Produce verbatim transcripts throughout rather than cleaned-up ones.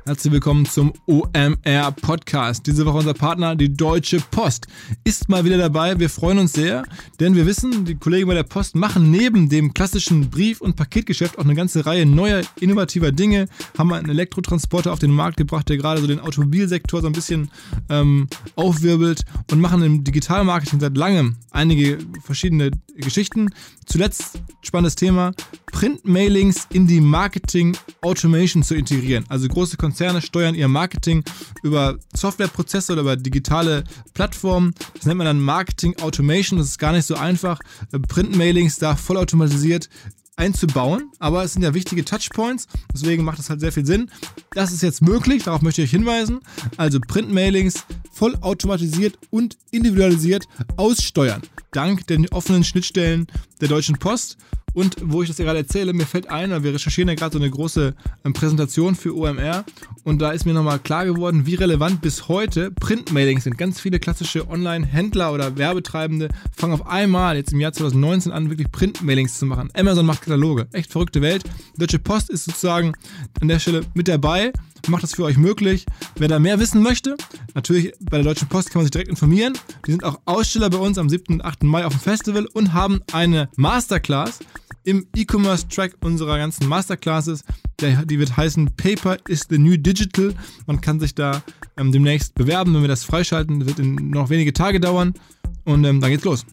Herzlich willkommen zum O M R Podcast. Diese Woche unser Partner, die Deutsche Post, ist mal wieder dabei. Wir freuen uns sehr, denn wir wissen, die Kollegen bei der Post machen neben dem klassischen Brief- und Paketgeschäft auch eine ganze Reihe neuer, innovativer Dinge. Haben einen Elektrotransporter auf den Markt gebracht, der gerade so den Automobilsektor so ein bisschen ähm, aufwirbelt, und machen im Digitalmarketing seit langem einige verschiedene Geschichten. Zuletzt spannendes Thema, Printmailings in die Marketing-Automation zu integrieren. Also große Konzerne steuern ihr Marketing über Softwareprozesse oder über digitale Plattformen. Das nennt man dann Marketing-Automation. Das ist gar nicht so einfach, Printmailings da vollautomatisiert einzubauen, aber es sind ja wichtige Touchpoints, deswegen macht es halt sehr viel Sinn. Das ist jetzt möglich, darauf möchte ich euch hinweisen. Also Printmailings vollautomatisiert und individualisiert aussteuern, dank den offenen Schnittstellen der Deutschen Post. Und wo ich das ja gerade erzähle, mir fällt ein, wir recherchieren ja gerade so eine große ähm, Präsentation für O M R, und da ist mir nochmal klar geworden, wie relevant bis heute Printmailings sind. Ganz viele klassische Online-Händler oder Werbetreibende fangen auf einmal jetzt im Jahr zwanzig neunzehn an, wirklich Printmailings zu machen. Amazon macht Kataloge. Echt verrückte Welt. Die Deutsche Post ist sozusagen an der Stelle mit dabei, macht das für euch möglich. Wer da mehr wissen möchte, natürlich bei der Deutschen Post kann man sich direkt informieren. Die sind auch Aussteller bei uns am siebten und achten Mai auf dem Festival und haben eine Masterclass im E-Commerce-Track unserer ganzen Masterclasses. Der, die wird heißen Paper is the New Digital. Man kann sich da ähm, demnächst bewerben, wenn wir das freischalten. Das wird in noch wenige Tage dauern. Und ähm, dann geht's los.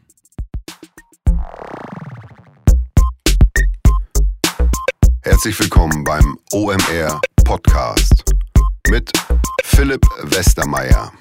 Herzlich willkommen beim O M R Podcast mit Philipp Westermeier.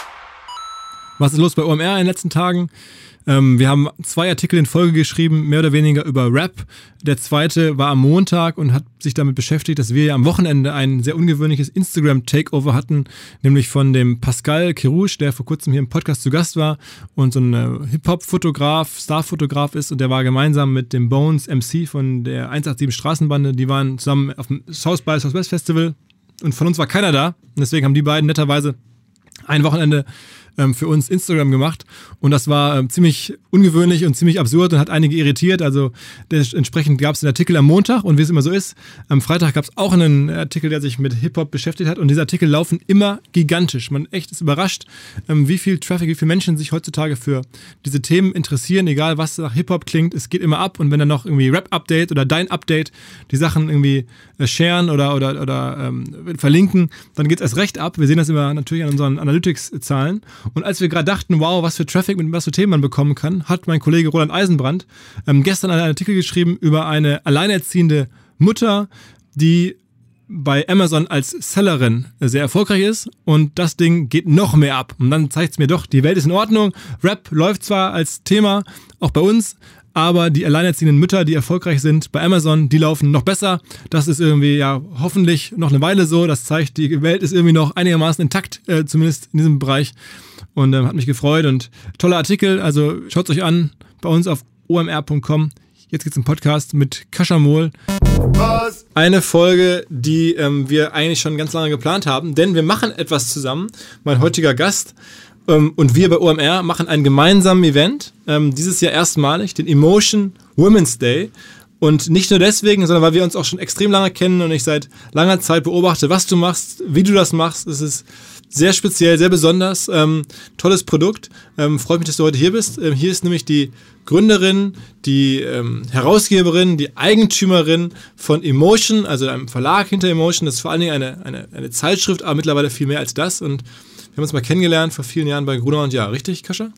Was ist los bei O M R in den letzten Tagen? Ähm, wir haben zwei Artikel in Folge geschrieben, mehr oder weniger über Rap. Der zweite war am Montag und hat sich damit beschäftigt, dass wir ja am Wochenende ein sehr ungewöhnliches Instagram-Takeover hatten, nämlich von dem Pascal Kerouche, der vor kurzem hier im Podcast zu Gast war und so ein äh, Hip-Hop-Fotograf, Star-Fotograf ist, und der war gemeinsam mit dem Bones M C von der eins acht sieben Straßenbande, die waren zusammen auf dem South by Southwest Festival, und von uns war keiner da, und deswegen haben die beiden netterweise ein Wochenende ähm, für uns Instagram gemacht, und das war ähm, ziemlich ungewöhnlich und ziemlich absurd und hat einige irritiert. Also des, entsprechend gab es den Artikel am Montag, und wie es immer so ist, am Freitag gab es auch einen Artikel, der sich mit Hip-Hop beschäftigt hat, und diese Artikel laufen immer gigantisch. Man echt ist überrascht, ähm, wie viel Traffic, wie viele Menschen sich heutzutage für diese Themen interessieren, egal was nach Hip-Hop klingt, es geht immer ab, und wenn dann noch irgendwie Rap-Update oder dein Update die Sachen irgendwie äh, sharen oder, oder, oder ähm, verlinken, dann geht es erst recht ab. Wir sehen das immer natürlich an unseren Analytics-Zahlen. Und als wir gerade dachten, wow, was für Traffic mit was für Themen man bekommen kann, hat mein Kollege Roland Eisenbrand ähm, gestern einen Artikel geschrieben über eine alleinerziehende Mutter, die bei Amazon als Sellerin sehr erfolgreich ist, und das Ding geht noch mehr ab. Und dann zeigt es mir doch, die Welt ist in Ordnung. Rap läuft zwar als Thema, auch bei uns, aber die alleinerziehenden Mütter, die erfolgreich sind bei Amazon, die laufen noch besser. Das ist irgendwie ja hoffentlich noch eine Weile so. Das zeigt, die Welt ist irgendwie noch einigermaßen intakt, äh, zumindest in diesem Bereich. Und ähm, hat mich gefreut, und toller Artikel. Also schaut es euch an bei uns auf o m r punkt com. Jetzt geht's im Podcast mit Kascha Mohl. Was? Eine Folge, die ähm, wir eigentlich schon ganz lange geplant haben, denn wir machen etwas zusammen. Mein heutiger Gast ähm, und wir bei O M R machen einen gemeinsamen Event. Ähm, dieses Jahr erstmalig, den Emotion Women's Day. Und nicht nur deswegen, sondern weil wir uns auch schon extrem lange kennen und ich seit langer Zeit beobachte, was du machst, wie du das machst. Es ist sehr speziell, sehr besonders, ähm, tolles Produkt. Ähm, freut mich, dass du heute hier bist. Ähm, hier ist nämlich die Gründerin, die ähm, Herausgeberin, die Eigentümerin von Emotion, also einem Verlag hinter Emotion. Das ist vor allen Dingen eine, eine, eine Zeitschrift, aber mittlerweile viel mehr als das. Und wir haben uns mal kennengelernt vor vielen Jahren bei Gruner und Jahr. Richtig, Kascha?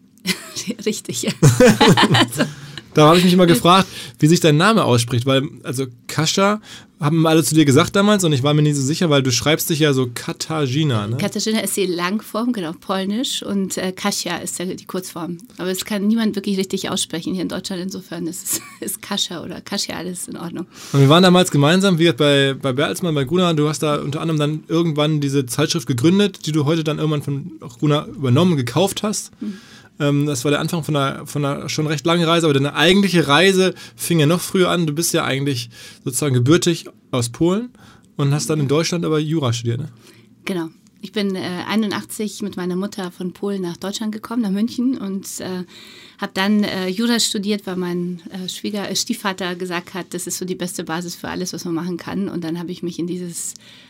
Richtig, ja. also. Da habe ich mich immer gefragt, wie sich dein Name ausspricht, weil, also Kascha haben alle zu dir gesagt damals, und ich war mir nicht so sicher, weil du schreibst dich ja so Katarzyna, ne? Katarzyna ist die Langform, genau, polnisch, und äh, Kasia ist ja die Kurzform. Aber es kann niemand wirklich richtig aussprechen hier in Deutschland, insofern ist es ist Kascha oder Kasia, alles in Ordnung. Und wir waren damals gemeinsam, wie gesagt, bei, bei Bertelsmann, bei Gruner, du hast da unter anderem dann irgendwann diese Zeitschrift gegründet, die du heute dann irgendwann von Gruner übernommen, gekauft hast. Mhm. Das war der Anfang von einer, von einer schon recht langen Reise, aber deine eigentliche Reise fing ja noch früher an. Du bist ja eigentlich sozusagen gebürtig aus Polen und hast dann in Deutschland aber Jura studiert, ne? Genau. Ich bin äh, einundachtzig mit meiner Mutter von Polen nach Deutschland gekommen, nach München, und äh, habe dann äh, Jura studiert, weil mein äh, Schwieger, äh, Stiefvater gesagt hat, das ist so die beste Basis für alles, was man machen kann. Und dann habe ich mich in dieses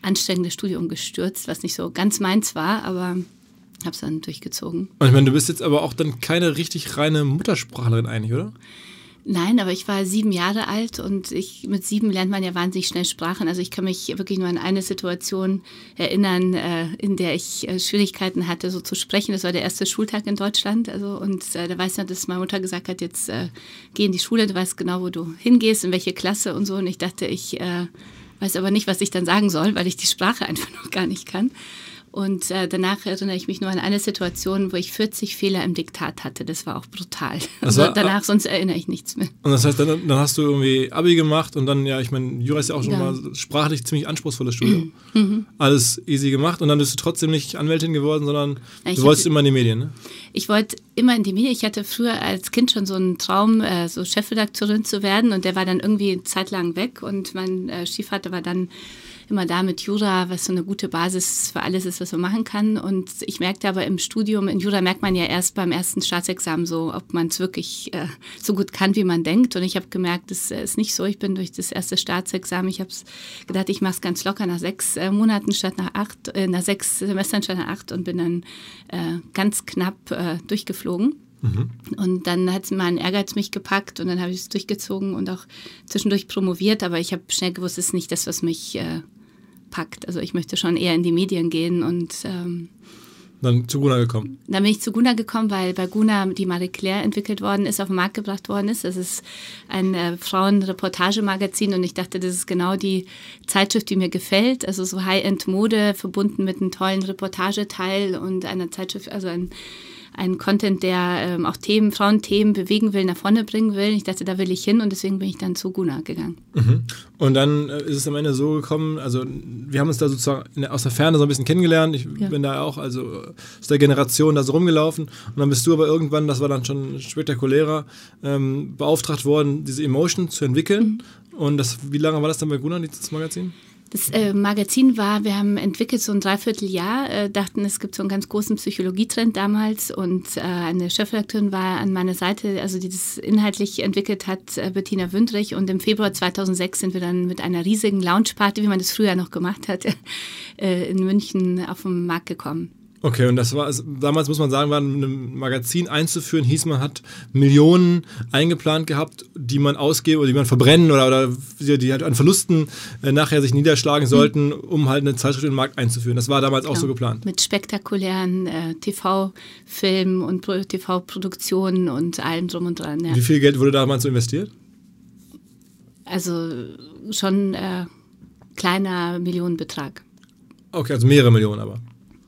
anstrengendes Studium gestürzt, was nicht so ganz meins war, aber habe es dann durchgezogen. Und ich meine, du bist jetzt aber auch dann keine richtig reine Muttersprachlerin eigentlich, oder? Nein, aber ich war sieben Jahre alt und ich, mit sieben lernt man ja wahnsinnig schnell Sprachen. Also ich kann mich wirklich nur an eine Situation erinnern, äh, in der ich äh, Schwierigkeiten hatte, so zu sprechen. Das war der erste Schultag in Deutschland. Also, und äh, da weiß ich noch, dass meine Mutter gesagt hat, jetzt äh, geh in die Schule, du weißt genau, wo du hingehst, in welche Klasse und so. Und ich dachte, ich äh, weiß aber nicht, was ich dann sagen soll, weil ich die Sprache einfach noch gar nicht kann. Und äh, danach erinnere ich mich nur an eine Situation, wo ich vierzig Fehler im Diktat hatte. Das war auch brutal. Also war, danach, sonst erinnere ich nichts mehr. Und das heißt, dann, dann hast du irgendwie Abi gemacht und dann, ja, ich meine, Jura ist ja auch schon ja. mal sprachlich ziemlich anspruchsvolles Studium. Mhm. Alles easy gemacht und dann bist du trotzdem nicht Anwältin geworden, sondern ja, du wolltest hatte, immer in die Medien, ne? Ich wollte immer in die Medien. Ich hatte früher als Kind schon so einen Traum, äh, so Chefredakteurin zu werden und der war dann irgendwie eine Zeit lang weg und mein äh, Stiefvater war dann immer da mit Jura, was so eine gute Basis für alles ist, was man machen kann. Und ich merkte aber im Studium, in Jura merkt man ja erst beim ersten Staatsexamen so, ob man es wirklich äh, so gut kann, wie man denkt. Und ich habe gemerkt, das ist nicht so. Ich bin durch das erste Staatsexamen, ich habe gedacht, ich mache es ganz locker nach sechs äh, Monaten statt nach acht, äh, nach sechs Semestern statt nach acht und bin dann äh, ganz knapp äh, durchgeflogen. Mhm. Und dann hat mein Ehrgeiz mich gepackt und dann habe ich es durchgezogen und auch zwischendurch promoviert. Aber ich habe schnell gewusst, es ist nicht das, was mich äh, packt. Also ich möchte schon eher in die Medien gehen und ähm, dann zu Guna gekommen? Dann bin ich zu Guna gekommen, weil bei Guna die Marie Claire entwickelt worden ist, auf den Markt gebracht worden ist. Das ist ein äh, Frauenreportagemagazin und ich dachte, das ist genau die Zeitschrift, die mir gefällt. Also so High-End-Mode verbunden mit einem tollen Reportageteil und einer Zeitschrift, also ein ein Content, der ähm, auch Themen, Frauenthemen bewegen will, nach vorne bringen will. Ich dachte, da will ich hin und deswegen bin ich dann zu Guna gegangen. Mhm. Und dann äh, ist es am Ende so gekommen, also wir haben uns da sozusagen in der, aus der Ferne so ein bisschen kennengelernt. Ich ja. bin da auch also aus der Generation da so rumgelaufen und dann bist du aber irgendwann, das war dann schon spektakulärer, ähm, beauftragt worden, diese Emotion zu entwickeln. Mhm. Und das, wie lange war das dann bei Guna, dieses Magazin? Das äh, Magazin war, wir haben entwickelt so ein Dreivierteljahr, äh, dachten, es gibt so einen ganz großen Psychologietrend damals und äh, eine Chefredakteurin war an meiner Seite, also die das inhaltlich entwickelt hat, äh, Bettina Wündrich, und im Februar zweitausendsechs sind wir dann mit einer riesigen Loungeparty, wie man das früher noch gemacht hat, äh, in München auf den Markt gekommen. Okay, und das war, also damals muss man sagen, war ein Magazin einzuführen, hieß, man hat Millionen eingeplant gehabt, die man ausgeben oder die man verbrennen oder, oder die halt an Verlusten äh, nachher sich niederschlagen sollten, um halt eine Zeitschrift in den Markt einzuführen. Das war damals genau. auch so geplant. Mit spektakulären äh, T V-Filmen und Pro- T V-Produktionen und allem drum und dran. Ja. Wie viel Geld wurde damals so investiert? Also schon äh, kleiner Millionenbetrag. Okay, also mehrere Millionen aber.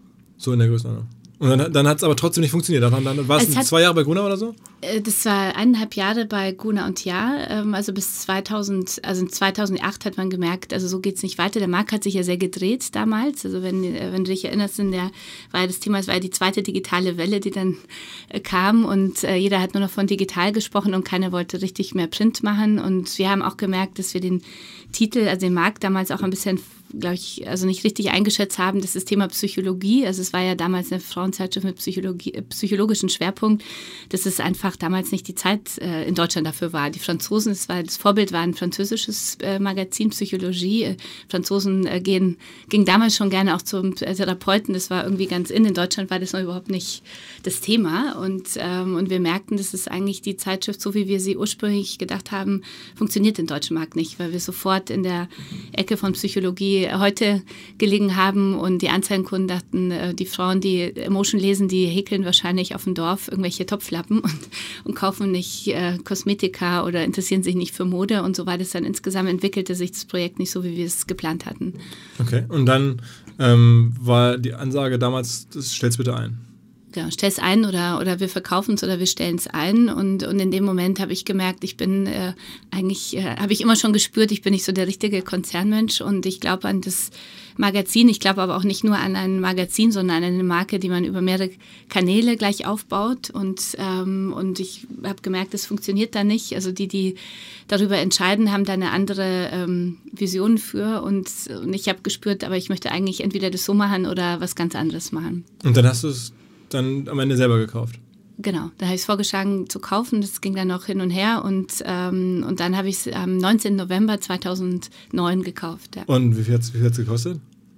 So in der Größenordnung. Und dann, dann hat es aber trotzdem nicht funktioniert. Dann, dann war es, es zwei Jahre bei Guna oder so? Das war eineinhalb Jahre bei Guna und Ja. Also bis zweitausend, also zweitausendacht hat man gemerkt, also so geht es nicht weiter. Der Markt hat sich ja sehr gedreht damals. Also wenn, wenn du dich erinnerst, in der, war ja das Thema, es war ja die zweite digitale Welle, die dann äh, kam und äh, jeder hat nur noch von digital gesprochen und keiner wollte richtig mehr Print machen. Und wir haben auch gemerkt, dass wir den Titel, also den Markt damals auch ein bisschen, glaube ich, also nicht richtig eingeschätzt haben, das ist das Thema Psychologie. Also es war ja damals eine Frauenzeitschrift mit Psychologie, äh, psychologischen Schwerpunkt. Das ist einfach damals nicht die Zeit äh, in Deutschland dafür war. Die Franzosen, das, war, das Vorbild war ein französisches äh, Magazin, Psychologie. Äh, Franzosen äh, gehen, gingen damals schon gerne auch zum äh, Therapeuten. Das war irgendwie ganz in. In Deutschland war das noch überhaupt nicht das Thema. Und, ähm, und wir merkten, das ist eigentlich die Zeitschrift, so wie wir sie ursprünglich gedacht haben, funktioniert im deutschen Markt nicht, weil wir sofort in der Ecke von Psychologie heute gelegen haben und die Anzeigenkunden dachten, die Frauen, die Emotion lesen, die häkeln wahrscheinlich auf dem Dorf irgendwelche Topflappen und, und kaufen nicht äh, Kosmetika oder interessieren sich nicht für Mode und so war das dann insgesamt, entwickelte sich das Projekt nicht so, wie wir es geplant hatten. Okay, und dann ähm, war die Ansage damals, das stell's bitte ein. Genau, stell es ein oder, oder wir verkaufen es oder wir stellen es ein und, und in dem Moment habe ich gemerkt, ich bin äh, eigentlich, äh, habe ich immer schon gespürt, ich bin nicht so der richtige Konzernmensch und ich glaube an das Magazin, ich glaube aber auch nicht nur an ein Magazin, sondern an eine Marke, die man über mehrere Kanäle gleich aufbaut und, ähm, und ich habe gemerkt, das funktioniert da nicht, also die, die darüber entscheiden, haben da eine andere ähm, Vision für und, und ich habe gespürt, aber ich möchte eigentlich entweder das so machen oder was ganz anderes machen. Und dann hast du es dann am Ende selber gekauft? Genau, da habe ich es vorgeschlagen zu kaufen, das ging dann noch hin und her und, ähm, und dann habe ich es am neunzehnten November zweitausendneun gekauft. Ja. Und wie viel hat es gekostet?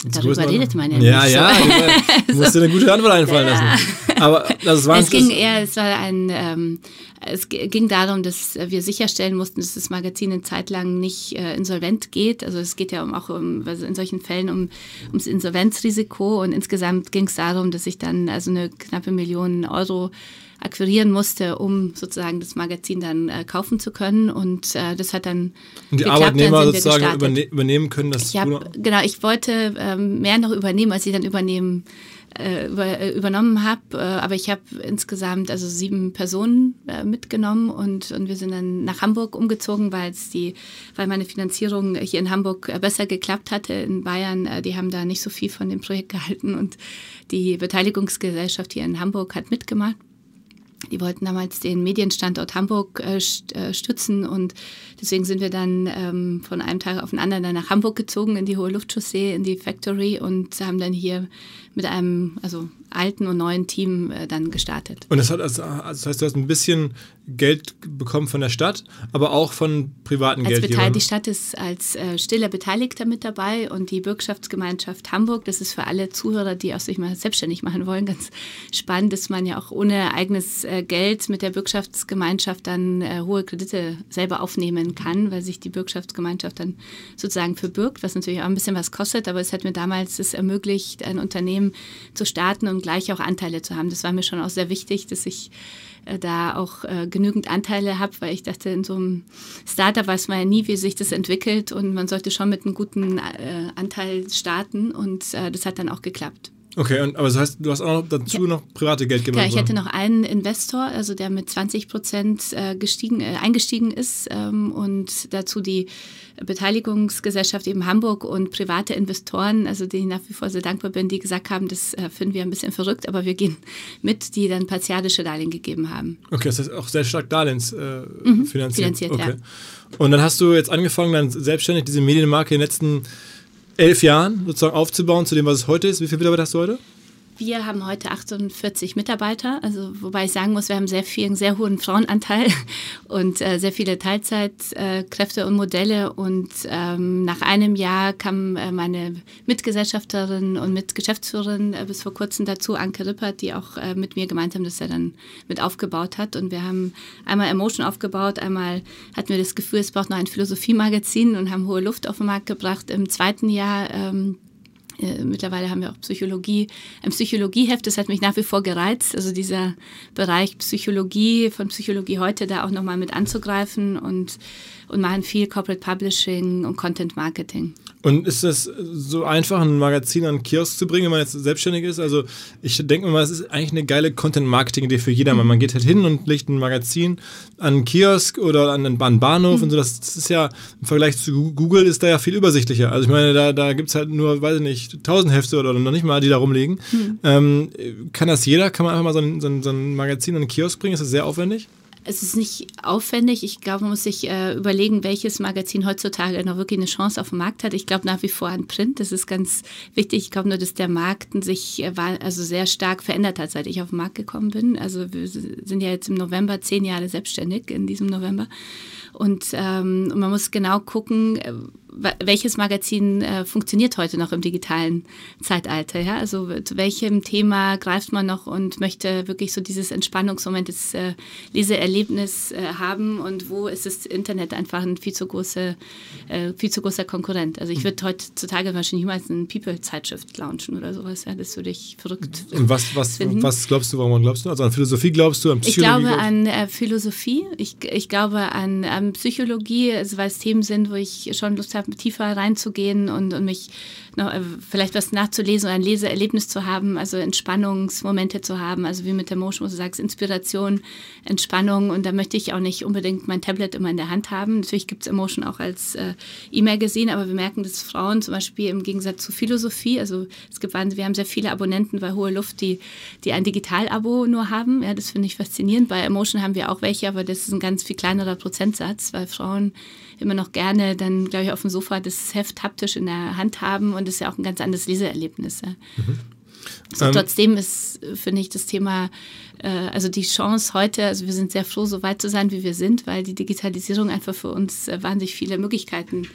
Darüber redet man ja Ja, nicht. ja, du musst dir eine gute Antwort einfallen Ja. lassen. Aber das war Es ging eher, es war ein, ähm, es g- ging darum, dass wir sicherstellen mussten, dass das Magazin eine Zeit lang nicht äh, insolvent geht. Also es geht ja um, auch um, also in solchen Fällen um, ums Insolvenzrisiko und insgesamt ging es darum, dass ich dann also eine knappe Million Euro akquirieren musste, um sozusagen das Magazin dann äh, kaufen zu können und äh, das hat dann Und die geklappt, Arbeitnehmer dann sind wir sozusagen gestartet. überne übernehmen können, dass Ich hab, genau, ich wollte ähm, mehr noch übernehmen, als ich dann übernehmen, äh, über, äh, übernommen habe. Äh, aber ich habe insgesamt also sieben Personen äh, mitgenommen und, und wir sind dann nach Hamburg umgezogen, weil es die, weil meine Finanzierung hier in Hamburg äh, besser geklappt hatte. In Bayern, äh, die haben da nicht so viel von dem Projekt gehalten und die Beteiligungsgesellschaft hier in Hamburg hat mitgemacht. Die wollten damals den Medienstandort Hamburg äh, stützen und deswegen sind wir dann ähm, von einem Tag auf den anderen dann nach Hamburg gezogen, in die Hohe Luftchaussee, in die Factory und haben dann hier mit einem also alten und neuen Team äh, dann gestartet. Und das, hat also, das heißt, du hast ein bisschen Geld bekommen von der Stadt, aber auch von privaten Als Geldgebern. Die Stadt ist als äh, stiller Beteiligter mit dabei und die Bürgschaftsgemeinschaft Hamburg, das ist für alle Zuhörer, die auch sich mal selbstständig machen wollen, ganz spannend, dass man ja auch ohne eigenes äh, Geld mit der Bürgschaftsgemeinschaft dann äh, hohe Kredite selber aufnehmen kann, weil sich die Bürgschaftsgemeinschaft dann sozusagen verbürgt, was natürlich auch ein bisschen was kostet, aber es hat mir damals es ermöglicht, ein Unternehmen zu starten und gleich auch Anteile zu haben. Das war mir schon auch sehr wichtig, dass ich äh, da auch äh, genügend Anteile habe, weil ich dachte, in so einem Startup weiß man ja nie, wie sich das entwickelt und man sollte schon mit einem guten äh, Anteil starten und äh, das hat dann auch geklappt. Okay, und, aber das heißt, du hast auch noch dazu Ja. noch private Geldgeber. Ja, ich hatte noch einen Investor, also der mit zwanzig Prozent äh, gestiegen, äh, eingestiegen ist ähm, und dazu die Beteiligungsgesellschaft eben Hamburg und private Investoren, also denen ich nach wie vor sehr dankbar bin, die gesagt haben, das äh, finden wir ein bisschen verrückt, aber wir gehen mit, die dann partialische Darlehen gegeben haben. Okay, das heißt auch sehr stark Darlehens äh, Mhm, finanziert. finanziert, okay. ja. Und dann hast du jetzt angefangen, dann selbstständig diese Medienmarke in den letzten elf Jahren sozusagen aufzubauen zu dem, was es heute ist. Wie viele Mitarbeiter hast du heute? Wir haben heute achtundvierzig Mitarbeiter, also wobei ich sagen muss, wir haben sehr viel, einen sehr hohen Frauenanteil und äh, sehr viele Teilzeitkräfte äh, und Modelle. Und ähm, nach einem Jahr kam äh, meine Mitgesellschafterin und Mitgeschäftsführerin äh, bis vor kurzem dazu, Anke Rippert, die auch äh, mit mir gemeinsam das ja dann mit aufgebaut hat. Und wir haben einmal Emotion aufgebaut, einmal hatten wir das Gefühl, es braucht noch ein Philosophie-Magazin und haben Hohe Luft auf den Markt gebracht. Im zweiten Jahr ähm, Äh, mittlerweile haben wir auch Psychologie, ein Psychologieheft, das hat mich nach wie vor gereizt, also dieser Bereich Psychologie, von Psychologie heute da auch nochmal mit anzugreifen und, und machen viel Corporate Publishing und Content Marketing. Und ist es so einfach, ein Magazin an den Kiosk zu bringen, wenn man jetzt selbstständig ist? Also ich denke mir mal, es ist eigentlich eine geile Content-Marketing-Idee für jedermann. Man geht halt hin und legt ein Magazin an einen Kiosk oder an einen Bahnhof mhm. und so. Das, das ist ja, im Vergleich zu Google ist da ja viel übersichtlicher. Also ich meine, da, da gibt es halt nur, weiß ich nicht, tausend Hefte oder noch nicht mal, die da rumliegen. Mhm. Ähm, kann das jeder? Kann man einfach mal so ein, so ein, so ein Magazin an den Kiosk bringen? Ist das sehr aufwendig? Es ist nicht aufwendig. Ich glaube, man muss sich äh, überlegen, welches Magazin heutzutage noch wirklich eine Chance auf dem Markt hat. Ich glaube nach wie vor an Print. Das ist ganz wichtig. Ich glaube nur, dass der Markt sich äh, war, also sehr stark verändert hat, seit ich auf den Markt gekommen bin. Also wir sind ja jetzt im November zehn Jahre selbstständig, in diesem November. Und, ähm, und man muss genau gucken, äh, welches Magazin äh, funktioniert heute noch im digitalen Zeitalter. Ja? Also zu welchem Thema greift man noch und möchte wirklich so dieses Entspannungsmoment, das äh, Leseerlebnis äh, haben und wo ist das Internet einfach ein viel zu großer, äh, viel zu großer Konkurrent. Also ich würde heutzutage wahrscheinlich niemals eine People-Zeitschrift launchen oder sowas. Ja? Das würde ich verrückt Und was, was, was glaubst du, warum glaubst du? Also an Philosophie glaubst du, an Psychologie? Ich glaube an äh, Philosophie, ich, ich glaube an, an Psychologie, also weil es Themen sind, wo ich schon Lust habe, tiefer reinzugehen und, und mich noch, äh, vielleicht was nachzulesen oder ein Leseerlebnis zu haben, also Entspannungsmomente zu haben, also wie mit der Motion, wo du sagst, Inspiration, Entspannung, und da möchte ich auch nicht unbedingt mein Tablet immer in der Hand haben. Natürlich gibt es Emotion auch als äh, E-Magazin, aber wir merken, dass Frauen zum Beispiel im Gegensatz zu Philosophie, also es gibt, wir haben sehr viele Abonnenten bei Hohe Luft, die, die ein Digital-Abo nur haben, ja, das finde ich faszinierend. Bei Emotion haben wir auch welche, aber das ist ein ganz viel kleinerer Prozentsatz, weil Frauen immer noch gerne dann, glaube ich, auf dem Sofa das Heft haptisch in der Hand haben und das ist ja auch ein ganz anderes Leseerlebnis. Ja. Mhm. So, ähm, trotzdem ist, finde ich, das Thema, äh, also die Chance heute, also wir sind sehr froh, so weit zu sein, wie wir sind, weil die Digitalisierung einfach für uns äh, wahnsinnig viele Möglichkeiten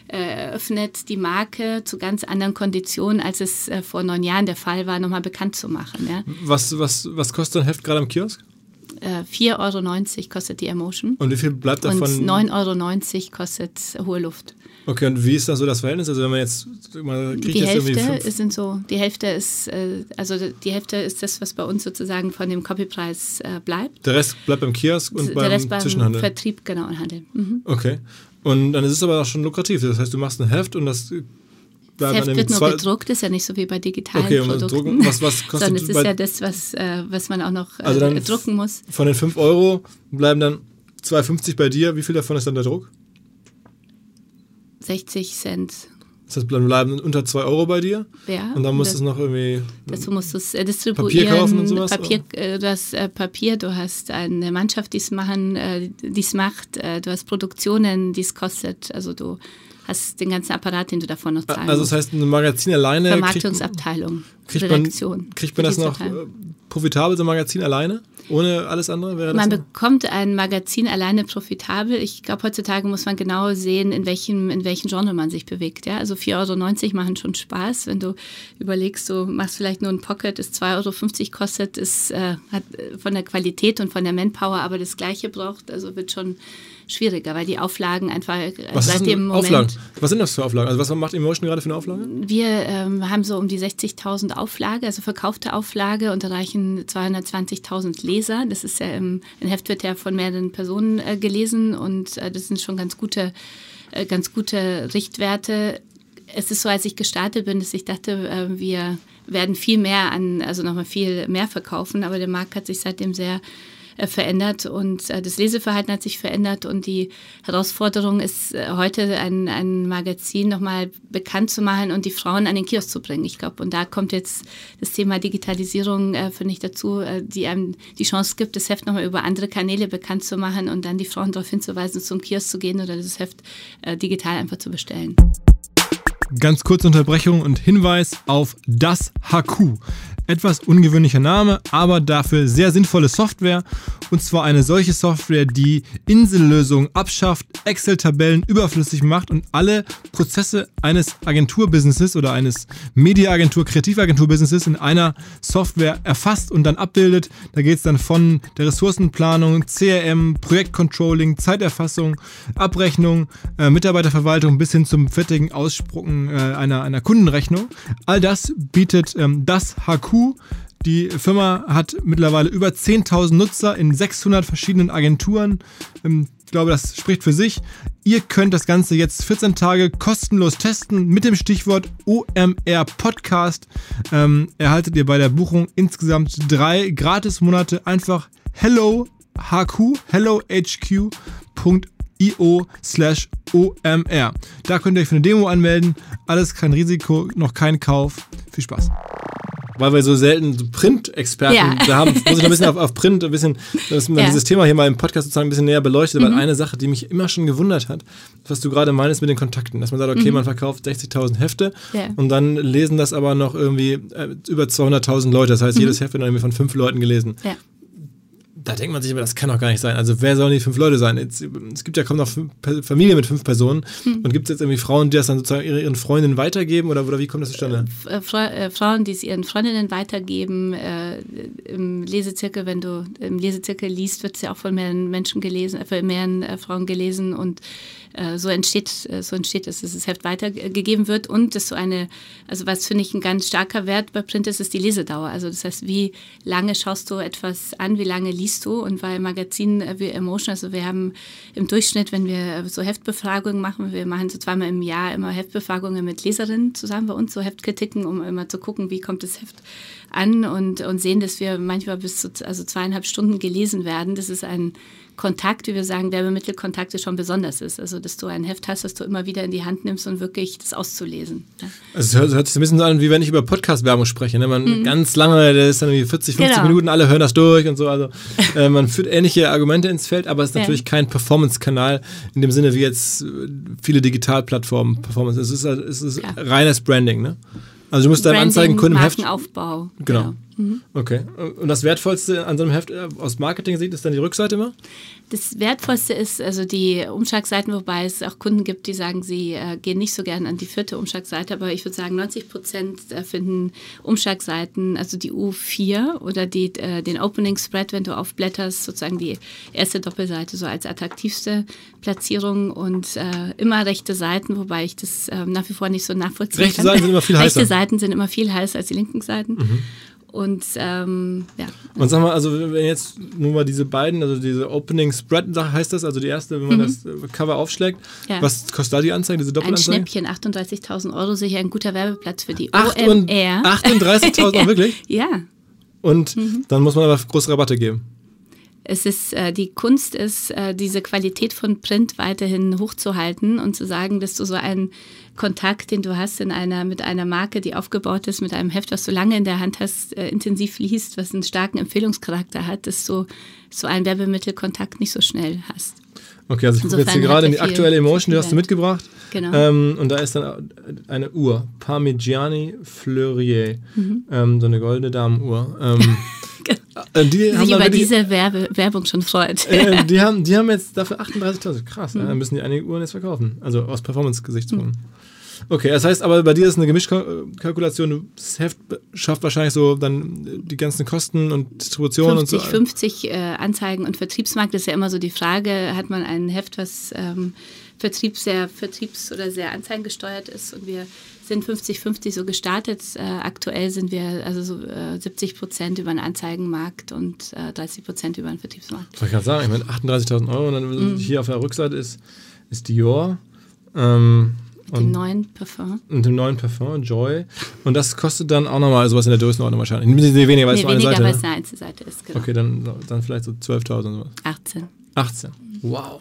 eröffnet, die Marke zu ganz anderen Konditionen, als es äh, vor neun Jahren der Fall war, nochmal bekannt zu machen. Ja. Was, was, was kostet ein Heft gerade am Kiosk? Äh, vier Euro neunzig kostet die Emotion. Und wie viel bleibt davon? Und neun Euro neunzig kostet Hohe Luft. Okay, und wie ist da so das Verhältnis? Also wenn man jetzt, man kriegt die jetzt Hälfte irgendwie fünf sind so, die Hälfte ist, äh, also die Hälfte ist das, was bei uns sozusagen von dem Copypreis äh, bleibt. Der Rest bleibt beim Kiosk und der beim Rest beim Zwischenhandel? Vertrieb, genau, und Handel. Mhm. Okay, und dann ist es aber auch schon lukrativ. Das heißt, du machst ein Heft und das... Das Heft wird nur gedruckt, ist ja nicht so wie bei digitalen okay, Produkten. Drucken, was, was kostet sondern es ist ja das, was, äh, was man auch noch äh, also dann drucken muss. Von den fünf Euro bleiben dann zwei fünfzig bei dir. Wie viel davon ist dann der Druck? sechzig Cent. Das heißt, dann bleiben unter zwei Euro bei dir. Ja. Und dann musst du es noch irgendwie... Dazu musst du es äh, distribuieren. Papier kaufen und sowas? Papier, äh, du hast äh, Papier, du hast eine Mannschaft, die es machen, äh, die es macht. Äh, du hast Produktionen, die es kostet. Also du hast den ganzen Apparat, den du davon noch zahlen Also das heißt, ein Magazin alleine... Vermarktungsabteilung, kriegt, Redaktion. Man, kriegt man das noch äh, profitabel, so ein Magazin alleine? Ohne alles andere? Wäre das man noch? bekommt ein Magazin alleine profitabel. Ich glaube, heutzutage muss man genau sehen, in welchem, in welchem Genre man sich bewegt. Ja? Also vier Euro neunzig machen schon Spaß. Wenn du überlegst, du machst vielleicht nur ein Pocket, das zwei Euro fünfzig kostet, ist, äh, hat von der Qualität und von der Manpower aber das Gleiche braucht, also wird schon schwieriger, weil die Auflagen einfach was seit dem Moment... Auflagen? Was sind das für Auflagen? Also was macht Emotion gerade für eine Auflage? Wir ähm, haben so um die sechzigtausend Auflage, also verkaufte Auflage und erreichen zweihundertzwanzigtausend Leser. Das ist ja im, ein Heft wird ja von mehreren Personen äh, gelesen und äh, das sind schon ganz gute, äh, ganz gute Richtwerte. Es ist so, als ich gestartet bin, dass ich dachte, äh, wir werden viel mehr an, also nochmal viel mehr verkaufen, aber der Markt hat sich seitdem sehr verändert und äh, das Leseverhalten hat sich verändert und die Herausforderung ist äh, heute ein, ein Magazin nochmal bekannt zu machen und die Frauen an den Kiosk zu bringen. Ich glaube, und da kommt jetzt das Thema Digitalisierung, äh, finde ich, dazu, äh, die einem die Chance gibt, das Heft nochmal über andere Kanäle bekannt zu machen und dann die Frauen darauf hinzuweisen, zum Kiosk zu gehen oder das Heft äh, digital einfach zu bestellen. Ganz kurze Unterbrechung und Hinweis auf das H Q. Etwas ungewöhnlicher Name, aber dafür sehr sinnvolle Software. Und zwar eine solche Software, die Insellösungen abschafft, Excel-Tabellen überflüssig macht und alle Prozesse eines Agenturbusinesses oder eines Media-Agentur-, Kreativagentur-Businesses in einer Software erfasst und dann abbildet. Da geht es dann von der Ressourcenplanung, C R M, Projektcontrolling, Zeiterfassung, Abrechnung, äh, Mitarbeiterverwaltung bis hin zum fertigen Ausspucken äh, einer, einer Kundenrechnung. All das bietet ähm, das H Q. Die Firma hat mittlerweile über zehntausend Nutzer in sechshundert verschiedenen Agenturen. Ich glaube, das spricht für sich. Ihr könnt das Ganze jetzt vierzehn Tage kostenlos testen mit dem Stichwort O M R Podcast. Ähm, erhaltet ihr bei der Buchung insgesamt drei Gratis-Monate. Einfach hello H Q, hello H Q Punkt io slash O M R. Da könnt ihr euch für eine Demo anmelden. Alles kein Risiko, noch kein Kauf. Viel Spaß. Weil wir so selten so Print-Experten ja. da haben, muss ich noch ein bisschen auf, auf Print, ein bisschen, dass man ja. dieses Thema hier mal im Podcast sozusagen ein bisschen näher beleuchtet, weil mhm. eine Sache, die mich immer schon gewundert hat, was du gerade meinst mit den Kontakten, dass man sagt, okay, mhm. man verkauft sechzigtausend Hefte ja. und dann lesen das aber noch irgendwie äh, über zweihunderttausend Leute, das heißt, mhm. jedes Heft wird dann irgendwie von fünf Leuten gelesen. Ja. Da denkt man sich immer, das kann doch gar nicht sein. Also wer sollen die fünf Leute sein? Jetzt, es gibt ja kaum noch fünf, Familie mit fünf Personen. Hm. Und gibt es jetzt irgendwie Frauen, die das dann sozusagen ihren Freundinnen weitergeben? Oder, oder wie kommt das zustande? Äh, Fra- äh, Frauen, die es ihren Freundinnen weitergeben. Äh, Im Lesezirkel, wenn du im Lesezirkel liest, wird es ja auch von mehreren Menschen gelesen, äh, von mehreren äh, Frauen gelesen. Und äh, so entsteht, äh, so entsteht es, dass das Heft weitergegeben wird. Und das so eine, also was finde ich ein ganz starker Wert bei Print ist, ist die Lesedauer. Also das heißt, wie lange schaust du etwas an, wie lange liest du? Und bei Magazinen wie Emotion, also wir haben im Durchschnitt, wenn wir so Heftbefragungen machen, wir machen so zweimal im Jahr immer Heftbefragungen mit Leserinnen zusammen bei uns, so Heftkritiken, um immer zu gucken, wie kommt das Heft an und, und sehen, dass wir manchmal bis zu also zweieinhalb Stunden gelesen werden. Das ist ein Kontakt, wie wir sagen, Werbemittelkontakte schon besonders ist. Also, dass du ein Heft hast, das du immer wieder in die Hand nimmst und wirklich das auszulesen. Ja. Also, es hört, hört sich ein bisschen so an, wie wenn ich über Podcast-Werbung spreche. Ne? Man mhm. ganz lange, das ist dann irgendwie vierzig, fünfzig genau. Minuten, alle hören das durch und so. Also, äh, man führt ähnliche Argumente ins Feld, aber es ist natürlich ja. kein Performance-Kanal in dem Sinne, wie jetzt viele Digitalplattformen Performance. Es ist, es ist ja. reines Branding, ne? Also du musst deinem Anzeigenkunden im Heft... Markenaufbau. Genau. Mhm. Okay. Und das Wertvollste an so einem Heft aus Marketing-Sicht ist dann die Rückseite immer? Das Wertvollste ist also die Umschlagseiten, wobei es auch Kunden gibt, die sagen, sie äh, gehen nicht so gern an die vierte Umschlagseite, aber ich würde sagen, neunzig Prozent finden Umschlagseiten, also die U vier oder die, äh, den Opening Spread, wenn du aufblätterst, sozusagen die erste Doppelseite so als attraktivste Platzierung und äh, immer rechte Seiten, wobei ich das äh, nach wie vor nicht so nachvollziehen rechte kann. Rechte Seiten sind immer viel heißer. Rechte Seiten sind immer viel heißer als die linken Seiten. Mhm. Und ähm, ja. Und sag mal, also wenn jetzt nur mal diese beiden, also diese Opening Spread heißt das, also die erste, wenn man mhm. das Cover aufschlägt, ja. was kostet da die Anzeige, diese Doppelanzeige? Ein Schnäppchen, achtunddreißigtausend Euro, sicher ein guter Werbeplatz für die Acht O M R. achtunddreißigtausend Euro, wirklich? Ja. Und mhm. dann muss man aber große Rabatte geben. Es ist, äh, die Kunst ist, äh, diese Qualität von Print weiterhin hochzuhalten und zu sagen, dass du so einen Kontakt, den du hast in einer, mit einer Marke, die aufgebaut ist, mit einem Heft, was du lange in der Hand hast, äh, intensiv liest, was einen starken Empfehlungscharakter hat, dass du so einen Werbemittelkontakt nicht so schnell hast. Okay, also ich gucke jetzt hier gerade in die aktuelle Emotion, die hast du mitgebracht. Genau. Ähm, und da ist dann eine Uhr, Parmigiani Fleurier, mhm. ähm, so eine goldene Damenuhr. Ähm, die sich über wirklich, diese Werbe, Werbung schon freut. Äh, die, haben, die haben jetzt dafür achtunddreißigtausend. Krass, mhm. ja, dann müssen die einige Uhren jetzt verkaufen. Also aus Performance-Gesichtspunkten. Mhm. Okay, das heißt aber, bei dir ist eine Gemischkalkulation. Das Heft schafft wahrscheinlich so dann die ganzen Kosten und Distribution fünfzig, und so. fünfzig äh, Anzeigen und Vertriebsmarkt ist ja immer so die Frage, hat man ein Heft, was ähm, Vertrieb sehr Vertriebs- oder sehr anzeigengesteuert ist und wir sind fünfzig fünfzig so gestartet. Äh, aktuell sind wir also so äh, siebzig Prozent über den Anzeigenmarkt und äh, dreißig Prozent über den Vertriebsmarkt. Das wollte ich gerade sagen, ich meine achtunddreißigtausend Euro und dann mm. hier auf der Rückseite ist, ist Dior. Ähm, mit dem neuen Parfum. Und dem neuen Parfum, Joy. Und das kostet dann auch nochmal sowas in der Größenordnung wahrscheinlich. Nicht weniger, weil nee, es nur eine weniger, Seite weil ist. es eine Einzelseite ist, genau. Okay, dann, dann vielleicht so zwölftausend oder sowas. achtzehn. achtzehn. Wow.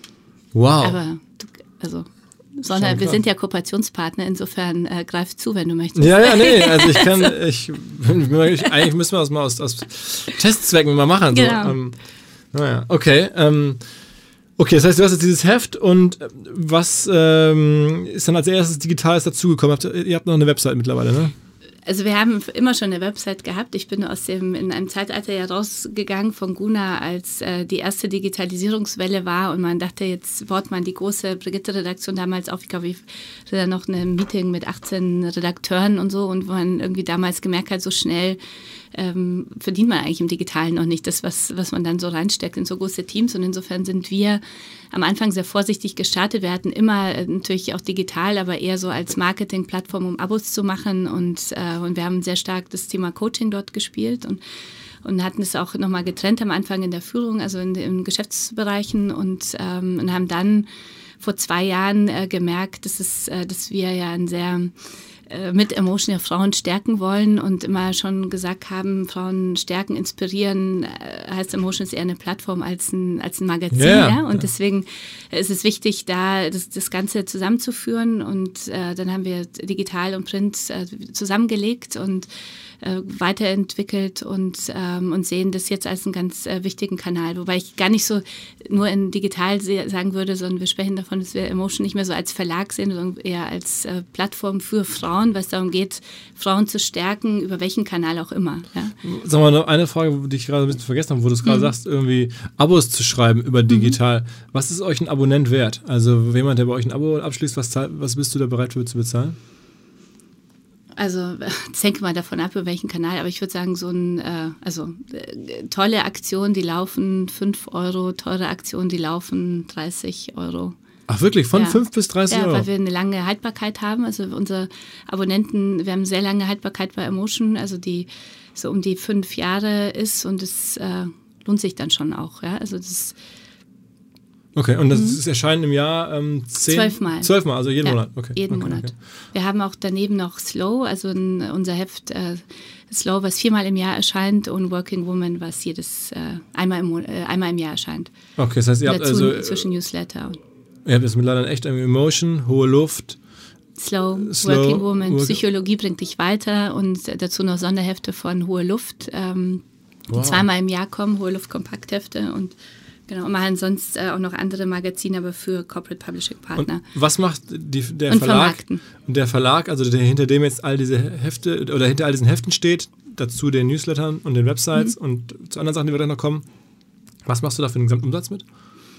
Wow. Aber, du, also... Sondern wir sind ja Kooperationspartner, insofern äh, greif zu, wenn du möchtest. Ja, ja, nee, also ich kann, ich, ich eigentlich müssen wir das mal aus, aus Testzwecken mal machen. Genau. So. Ähm, naja, okay. Ähm, okay, das heißt, du hast jetzt dieses Heft und was ähm, ist dann als erstes Digitales dazugekommen? Ihr habt noch eine Website mittlerweile, ne? Also wir haben immer schon eine Website gehabt. Ich bin aus dem in einem Zeitalter ja rausgegangen von Guna, als äh, die erste Digitalisierungswelle war und man dachte, jetzt baut man die große Brigitte-Redaktion damals auf. Ich glaube, ich hatte da noch ein Meeting mit achtzehn Redakteuren und so und man irgendwie damals gemerkt hat, so schnell ähm, verdient man eigentlich im Digitalen noch nicht das, was, was man dann so reinsteckt in so große Teams und insofern sind wir am Anfang sehr vorsichtig gestartet. Wir hatten immer äh, natürlich auch digital, aber eher so als Marketingplattform, um Abos zu machen und, äh, und wir haben sehr stark das Thema Coaching dort gespielt und und hatten es auch nochmal getrennt am Anfang in der Führung, also in den Geschäftsbereichen und, ähm, und haben dann vor zwei Jahren äh, gemerkt, dass, es, äh, dass wir ja ein sehr mit Emotion ja Frauen stärken wollen und immer schon gesagt haben, Frauen stärken, inspirieren, heißt Emotion ist eher eine Plattform als ein, als ein Magazin. Yeah, ja? Und ja. deswegen ist es wichtig, da das, das Ganze zusammenzuführen und äh, dann haben wir digital und Print äh, zusammengelegt und äh, weiterentwickelt und, ähm, und sehen das jetzt als einen ganz äh, wichtigen Kanal. Wobei ich gar nicht so nur in digital sagen würde, sondern wir sprechen davon, dass wir Emotion nicht mehr so als Verlag sehen, sondern eher als äh, Plattform für Frauen, weil es darum geht, Frauen zu stärken, über welchen Kanal auch immer. Ja. Sag mal, noch eine Frage, die ich gerade ein bisschen vergessen habe, wo du es gerade mhm. sagst, irgendwie Abos zu schreiben über digital. Mhm. Was ist euch ein Abonnent wert? Also jemand, der bei euch ein Abo abschließt, was, was bist du da bereit für zu bezahlen? Also das hängt mal davon ab, über welchen Kanal, aber ich würde sagen, so ein, äh, also äh, tolle Aktionen, die laufen fünf Euro, teure Aktionen, die laufen dreißig Euro. Ach wirklich, von ja. fünf bis dreißig ja, Euro? Ja, weil wir eine lange Haltbarkeit haben. Also unsere Abonnenten, wir haben sehr lange Haltbarkeit bei Emotion, also die so um die fünf Jahre ist und es äh, lohnt sich dann schon auch. Ja? Also das Okay, und das mhm. ist erscheinen im Jahr ähm, zehn? Zwölfmal. Zwölfmal, also jeden ja, Monat? Okay. jeden okay, Monat. Okay. Wir haben auch daneben noch Slow, also ein, unser Heft äh, Slow, was viermal im Jahr erscheint und Working Woman, was jedes äh, einmal, im, äh, einmal im Jahr erscheint. Okay, das heißt, ihr habt dazu also... zwischen Newsletter. Ihr habt jetzt mittlerweile echt Emotion, hohe Luft... Slow, Slow Working Woman, work Psychologie bringt dich weiter und dazu noch Sonderhefte von Hohe Luft, ähm, die wow. zweimal im Jahr kommen, Hohe Luft Kompakthefte und Genau, und machen sonst äh, auch noch andere Magazine, aber für Corporate Publishing Partner. Und was macht die, der und Verlag? Vermarkten. Und der Verlag, also der, hinter dem jetzt all diese Hefte oder hinter all diesen Heften steht, dazu den Newslettern und den Websites mhm. und zu anderen Sachen, die wir dann noch kommen. Was machst du da für den gesamten Umsatz mit?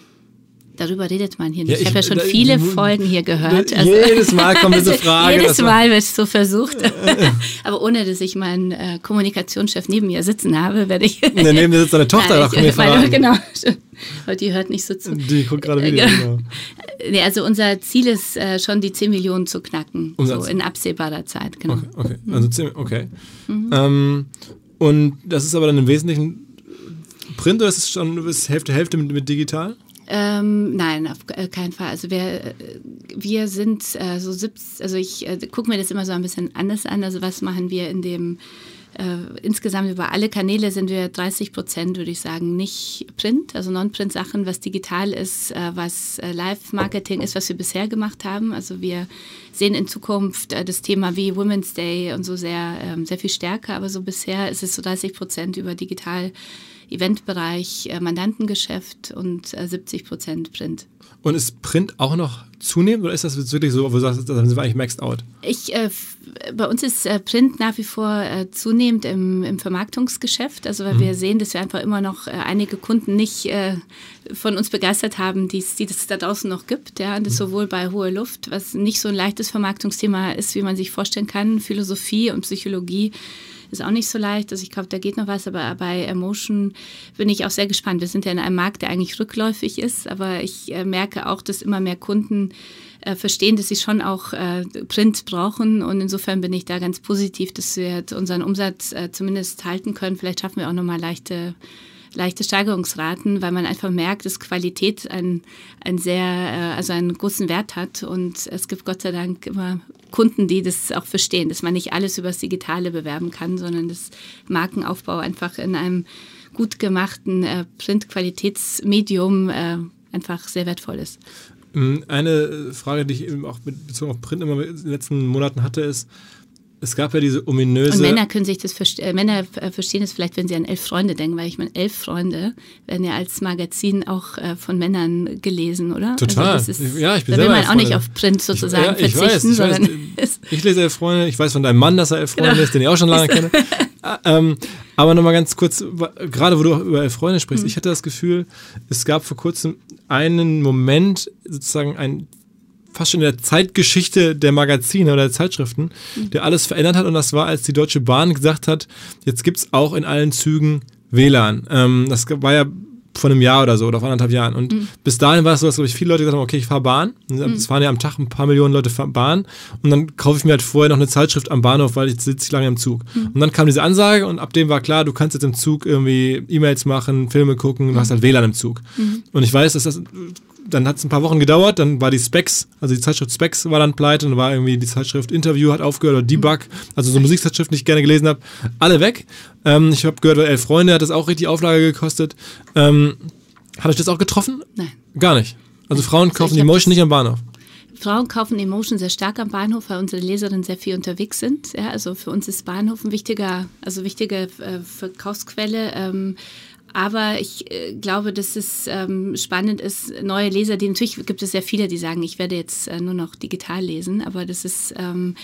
Darüber redet man hier nicht. Ja, ich, ich habe ja schon da, viele die, Folgen hier gehört. Also, jedes Mal kommt diese Frage. Jedes Mal wird es so versucht. Aber ohne, dass ich meinen äh, Kommunikationschef neben mir sitzen habe, werde ich... Nee, neben mir sitzt deine Tochter. Nein, ich, mir meine, genau. Aber die hört nicht so zu. Die guckt gerade Videos, genau. Nee, also unser Ziel ist äh, schon, die zehn Millionen zu knacken. Umsatz. So in absehbarer Zeit, genau. Okay, okay. Also zehn, okay. Mhm. Ähm, und das ist aber dann im Wesentlichen Print oder ist es schon ist Hälfte, Hälfte mit, mit digital? Ähm, nein, auf keinen Fall. Also wir, wir sind äh, so siebzig, also ich äh, gucke mir das immer so ein bisschen anders an. Also was machen wir in dem, äh, insgesamt über alle Kanäle sind wir dreißig Prozent, würde ich sagen, nicht Print, also Non-Print-Sachen, was digital ist, äh, was äh, Live-Marketing ist, was wir bisher gemacht haben. Also wir sehen in Zukunft äh, das Thema wie Women's Day und so sehr, ähm, sehr viel stärker, aber so bisher ist es so dreißig Prozent über digital Eventbereich, äh, Mandantengeschäft und äh, siebzig Prozent Print. Und ist Print auch noch zunehmend oder ist das wirklich so, wo du sagst, dann sind wir eigentlich maxed out? Ich, äh, f- bei uns ist äh, Print nach wie vor äh, zunehmend im, im Vermarktungsgeschäft, also weil mhm. wir sehen, dass wir einfach immer noch äh, einige Kunden nicht äh, von uns begeistert haben, die es da draußen noch gibt. Ja? Und das mhm. sowohl bei Hohe Luft, was nicht so ein leichtes Vermarktungsthema ist, wie man sich vorstellen kann, Philosophie und Psychologie ist auch nicht so leicht, also ich glaube, da geht noch was, aber bei Emotion bin ich auch sehr gespannt. Wir sind ja in einem Markt, der eigentlich rückläufig ist, aber ich äh, merke auch, dass immer mehr Kunden äh, verstehen, dass sie schon auch äh, Print brauchen und insofern bin ich da ganz positiv, dass wir unseren Umsatz äh, zumindest halten können. Vielleicht schaffen wir auch nochmal leichte leichte Steigerungsraten, weil man einfach merkt, dass Qualität ein, ein sehr, also einen großen Wert hat und es gibt Gott sei Dank immer Kunden, die das auch verstehen, dass man nicht alles über das Digitale bewerben kann, sondern dass Markenaufbau einfach in einem gut gemachten äh, Print-Qualitätsmedium äh, einfach sehr wertvoll ist. Eine Frage, die ich eben auch mit Bezug auf Print immer in den letzten Monaten hatte, ist, es gab ja diese ominöse... Und Männer können sich das verste- äh, Männer äh, verstehen das vielleicht, wenn sie an Elf Freunde denken, weil ich meine, Elf Freunde werden ja als Magazin auch äh, von Männern gelesen, oder? Total. Also das ist, ja, ich bin da selber will man Elf auch nicht Freunde. auf Print sozusagen ich, ja, ich verzichten. Weiß, ich, sondern weiß, ich lese Elf Freunde, ich weiß von deinem Mann, dass er Elf Freunde genau. ist, den ich auch schon lange kenne. ähm, aber nochmal ganz kurz, gerade wo du über Elf Freunde sprichst, mhm. ich hatte das Gefühl, es gab vor kurzem einen Moment, sozusagen ein fast schon in der Zeitgeschichte der Magazine oder der Zeitschriften, der alles verändert hat und das war, als die Deutsche Bahn gesagt hat, jetzt gibt es auch in allen Zügen W L A N. Ähm, das war ja vor einem Jahr oder so oder vor anderthalb Jahren und mhm. bis dahin war es so, dass glaube ich, viele Leute gesagt haben, okay, ich fahre Bahn. Es mhm. fahren ja am Tag ein paar Millionen Leute Bahn und dann kaufe ich mir halt vorher noch eine Zeitschrift am Bahnhof, weil ich sitze lange im Zug. Mhm. Und dann kam diese Ansage und ab dem war klar, du kannst jetzt im Zug irgendwie E-Mails machen, Filme gucken, du mhm. hast halt W L A N im Zug. Mhm. Und ich weiß, dass das dann hat es ein paar Wochen gedauert, dann war die Specs, also die Zeitschrift Specs war dann pleite, dann war irgendwie die Zeitschrift Interview hat aufgehört oder Debug, also so Musikzeitschriften, die ich gerne gelesen habe, alle weg. Ähm, ich habe gehört, Elf Freunde hat das auch richtig Auflage gekostet. Ähm, hat euch das auch getroffen? Nein. Gar nicht. Also Frauen also kaufen die Emotion nicht am Bahnhof. Frauen kaufen Emotion sehr stark am Bahnhof, weil unsere Leserinnen sehr viel unterwegs sind. Ja, also für uns ist Bahnhof ein wichtiger, also wichtige äh, Verkaufsquelle. Ähm, Aber ich äh, glaube, dass es ähm, spannend ist, neue Leser, die natürlich gibt es sehr viele, die sagen, ich werde jetzt äh, nur noch digital lesen, aber das ist, ähm,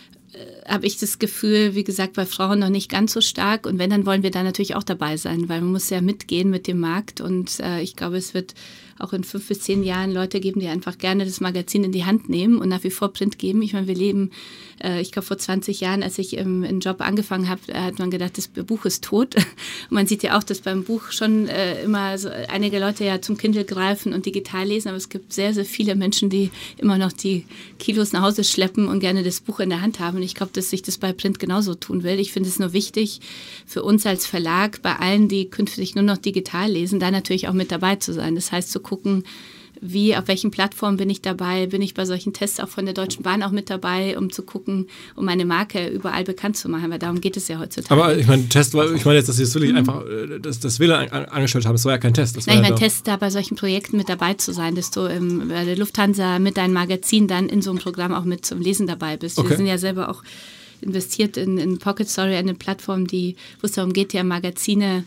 äh, habe ich das Gefühl, wie gesagt, bei Frauen noch nicht ganz so stark und wenn, dann wollen wir da natürlich auch dabei sein, weil man muss ja mitgehen mit dem Markt und äh, ich glaube, es wird auch in fünf bis zehn Jahren Leute geben, die einfach gerne das Magazin in die Hand nehmen und nach wie vor Print geben. Ich meine, wir leben, äh, ich glaube vor zwanzig Jahren, als ich im, im Job angefangen habe, hat man gedacht, das Buch ist tot. Und man sieht ja auch, dass beim Buch schon äh, immer so einige Leute ja zum Kindle greifen und digital lesen, aber es gibt sehr, sehr viele Menschen, die immer noch die Kilos nach Hause schleppen und gerne das Buch in der Hand haben. Und ich glaube, dass ich das bei Print genauso tun will. Ich finde es nur wichtig für uns als Verlag, bei allen, die künftig nur noch digital lesen, da natürlich auch mit dabei zu sein. Das heißt, zu gucken, wie, auf welchen Plattformen bin ich dabei, bin ich bei solchen Tests auch von der Deutschen Bahn auch mit dabei, um zu gucken, um meine Marke überall bekannt zu machen, weil darum geht es ja heutzutage. Aber ich meine, Test, ich meine jetzt, dass Sie das wirklich mhm. einfach, das, das W L A N angestellt haben, das war ja kein Test. Das Nein, war ich ja meine, Test da bei solchen Projekten mit dabei zu sein, dass du im, bei der Lufthansa mit deinem Magazin dann in so einem Programm auch mit zum Lesen dabei bist. Okay. Wir sind ja selber auch investiert in, in Pocket Story, eine Plattform, die, wo es darum geht, ja Magazine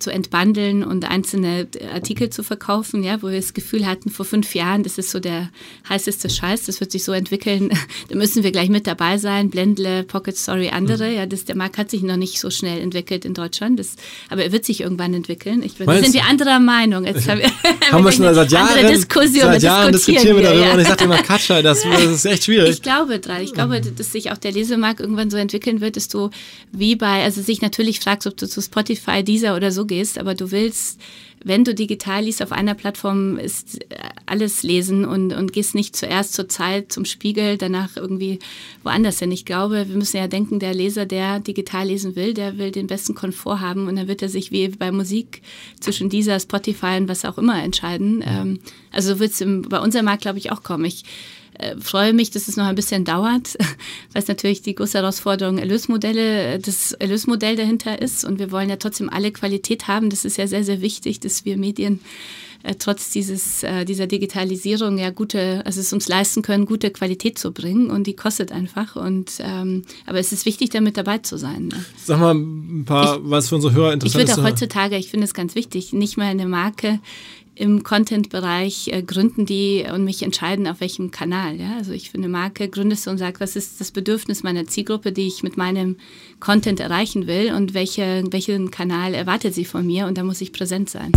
zu entbandeln und einzelne Artikel zu verkaufen, ja, wo wir das Gefühl hatten, vor fünf Jahren, das ist so der heißeste Scheiß, das wird sich so entwickeln, da müssen wir gleich mit dabei sein, Blendle, Pocket Story, andere, mhm. ja, das, der Markt hat sich noch nicht so schnell entwickelt in Deutschland, das, aber er wird sich irgendwann entwickeln. Ich, da sind wir anderer Meinung. Jetzt haben wir, haben wir schon seit Jahren, Diskussion, seit Jahren diskutieren wir darüber ja. und ich sagte immer, Katja, das, das ist echt schwierig. Ich glaube dran, ich glaube, dass sich auch der Lesemarkt irgendwann so entwickeln wird, dass du wie bei, also sich natürlich fragst, ob du zu Spotify, Deezer oder so gehst, aber du willst, wenn du digital liest, auf einer Plattform ist alles lesen und, und gehst nicht zuerst zur Zeit, zum Spiegel, danach irgendwie woanders hin. Ich glaube, wir müssen ja denken, der Leser, der digital lesen will, der will den besten Komfort haben und dann wird er sich wie bei Musik zwischen dieser, Spotify und was auch immer entscheiden. Ähm, also wird es bei unserem Markt, glaube ich, auch kommen. Ich äh, freue mich, dass es noch ein bisschen dauert, weil es natürlich die große Herausforderung Erlösmodelle, das Erlösmodell dahinter ist und wir wollen ja trotzdem alle Qualität haben. Das ist ja sehr, sehr wichtig, dass wir Medien äh, trotz dieses, äh, dieser Digitalisierung ja gute, also es uns leisten können, gute Qualität zu bringen und die kostet einfach und ähm, aber es ist wichtig, damit dabei zu sein. Ne? Sag mal ein paar, ich, was für unsere Hörer interessant ist. Ich würde auch heutzutage, ich finde es ganz wichtig, nicht mal eine Marke im Content-Bereich äh, gründen die und mich entscheiden, auf welchem Kanal. Ja? Also ich finde, Marke gründest du und sagst, was ist das Bedürfnis meiner Zielgruppe, die ich mit meinem Content erreichen will und welche, welchen Kanal erwartet sie von mir und da muss ich präsent sein.